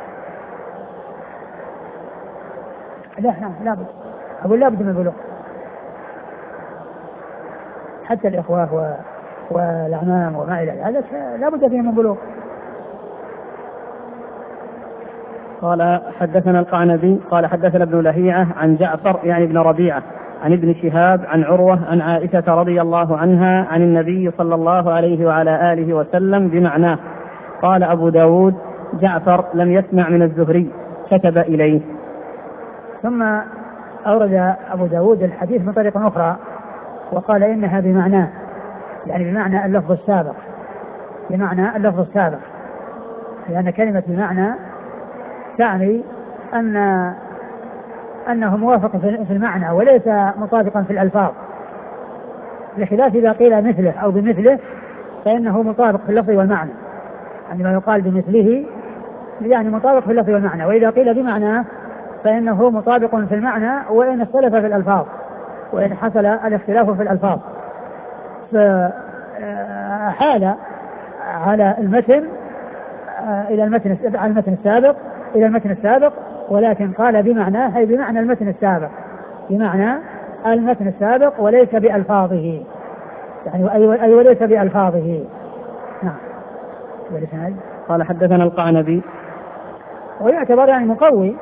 لا نعم لابد، أقول لابد من البلوغ، حتى الإخوة والأعمام وما إلى ذلك لابد فيهم من بلوغ. قال حدثنا القعنبي قال حدثنا ابن لهيعة عن جعفر يعني ابن ربيعة عن ابن شهاب عن عروة عن عائشة رضي الله عنها عن النبي صلى الله عليه وعلى آله وسلم بمعناه. قال أبو داود جعفر لم يسمع من الزهري كتب إليه. ثم أورد أبو داود الحديث من طريق أخرى وقال إنها بمعناه، يعني بمعنى اللفظ السابق، بمعنى اللفظ السابق، لأن كلمة بمعنى تعني أن أنه موافق في المعنى وليس مطابقا في الألفاظ، بخلاف إذا قيل مثله أو بمثله فإنه مطابق في اللفظ والمعنى، يعني ما يقال بمثله يعني مطابق في اللفظ والمعنى، وإذا قيل بمعنى فإنه مطابق في المعنى وإن اختلف في الألفاظ، وإن حصل الاختلاف في الألفاظ. فحال على المتن إلى المتن على المتن السابق إلى المتن السابق، ولكن قال بمعنى أي بمعنى المتن السابق، بمعنى المتن السابق وليس بألفاظه، يعني أي وليس بألفاظه. نعم. قال حدثنا القعنبي، ويعتبر يعني مقوي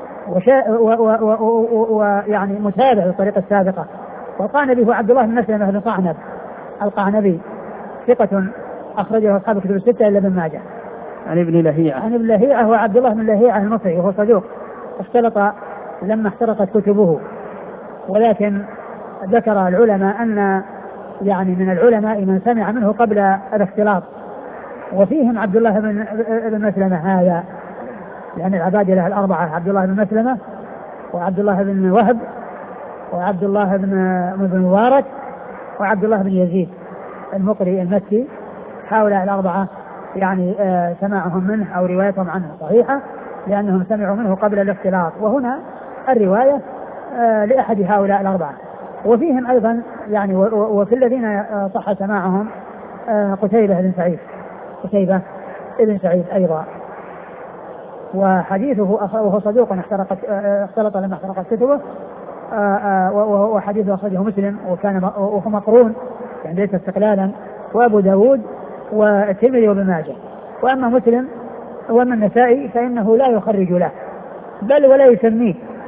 ويعني متابع للطريقة السابقة. والقعنبي هو عبد الله بن مسلمة بن قعنب القعنبي، ثقة أخرجه أصحاب الكتب الستة إلا ابن ماجه. عن ابن لهيعة عن ابن لهيعة هو عبد الله بن لهيعة المصري، وهو صدوق اختلط لما احترقت كتبه، ولكن ذكر العلماء أن يعني من العلماء من سمع منه قبل الاختلاط، وفيهم عبد الله بن بن مسلمة هذا، لأن العباد له الأربعة عبد الله بن مسلمة وعبد الله بن وهب وعبد الله بن بن مبارك وعبد الله بن يزيد المقري المكي. هؤلاء الأربعة يعني آه سماعهم منه أو روايتهم عنه صحيحة لأنهم سمعوا منه قبل الاختلاط، وهنا الرواية آه لأحد هؤلاء الأربعة. وفيهم أيضا يعني وفي الذين صح سماعهم آه قتيبة بن سعيد قتيبة بن سعيد أيضا، وحديثه وهو صدوق اختلط لما اختلطت كتبه، وحديثه أخرجه مسلم وكان وهو مقرون يعني ليس استقلالا، وأبو داود والترمذي وابن ماجه. وأما مسلم وأما النسائي فإنه لا يخرج له بل ولا يسميه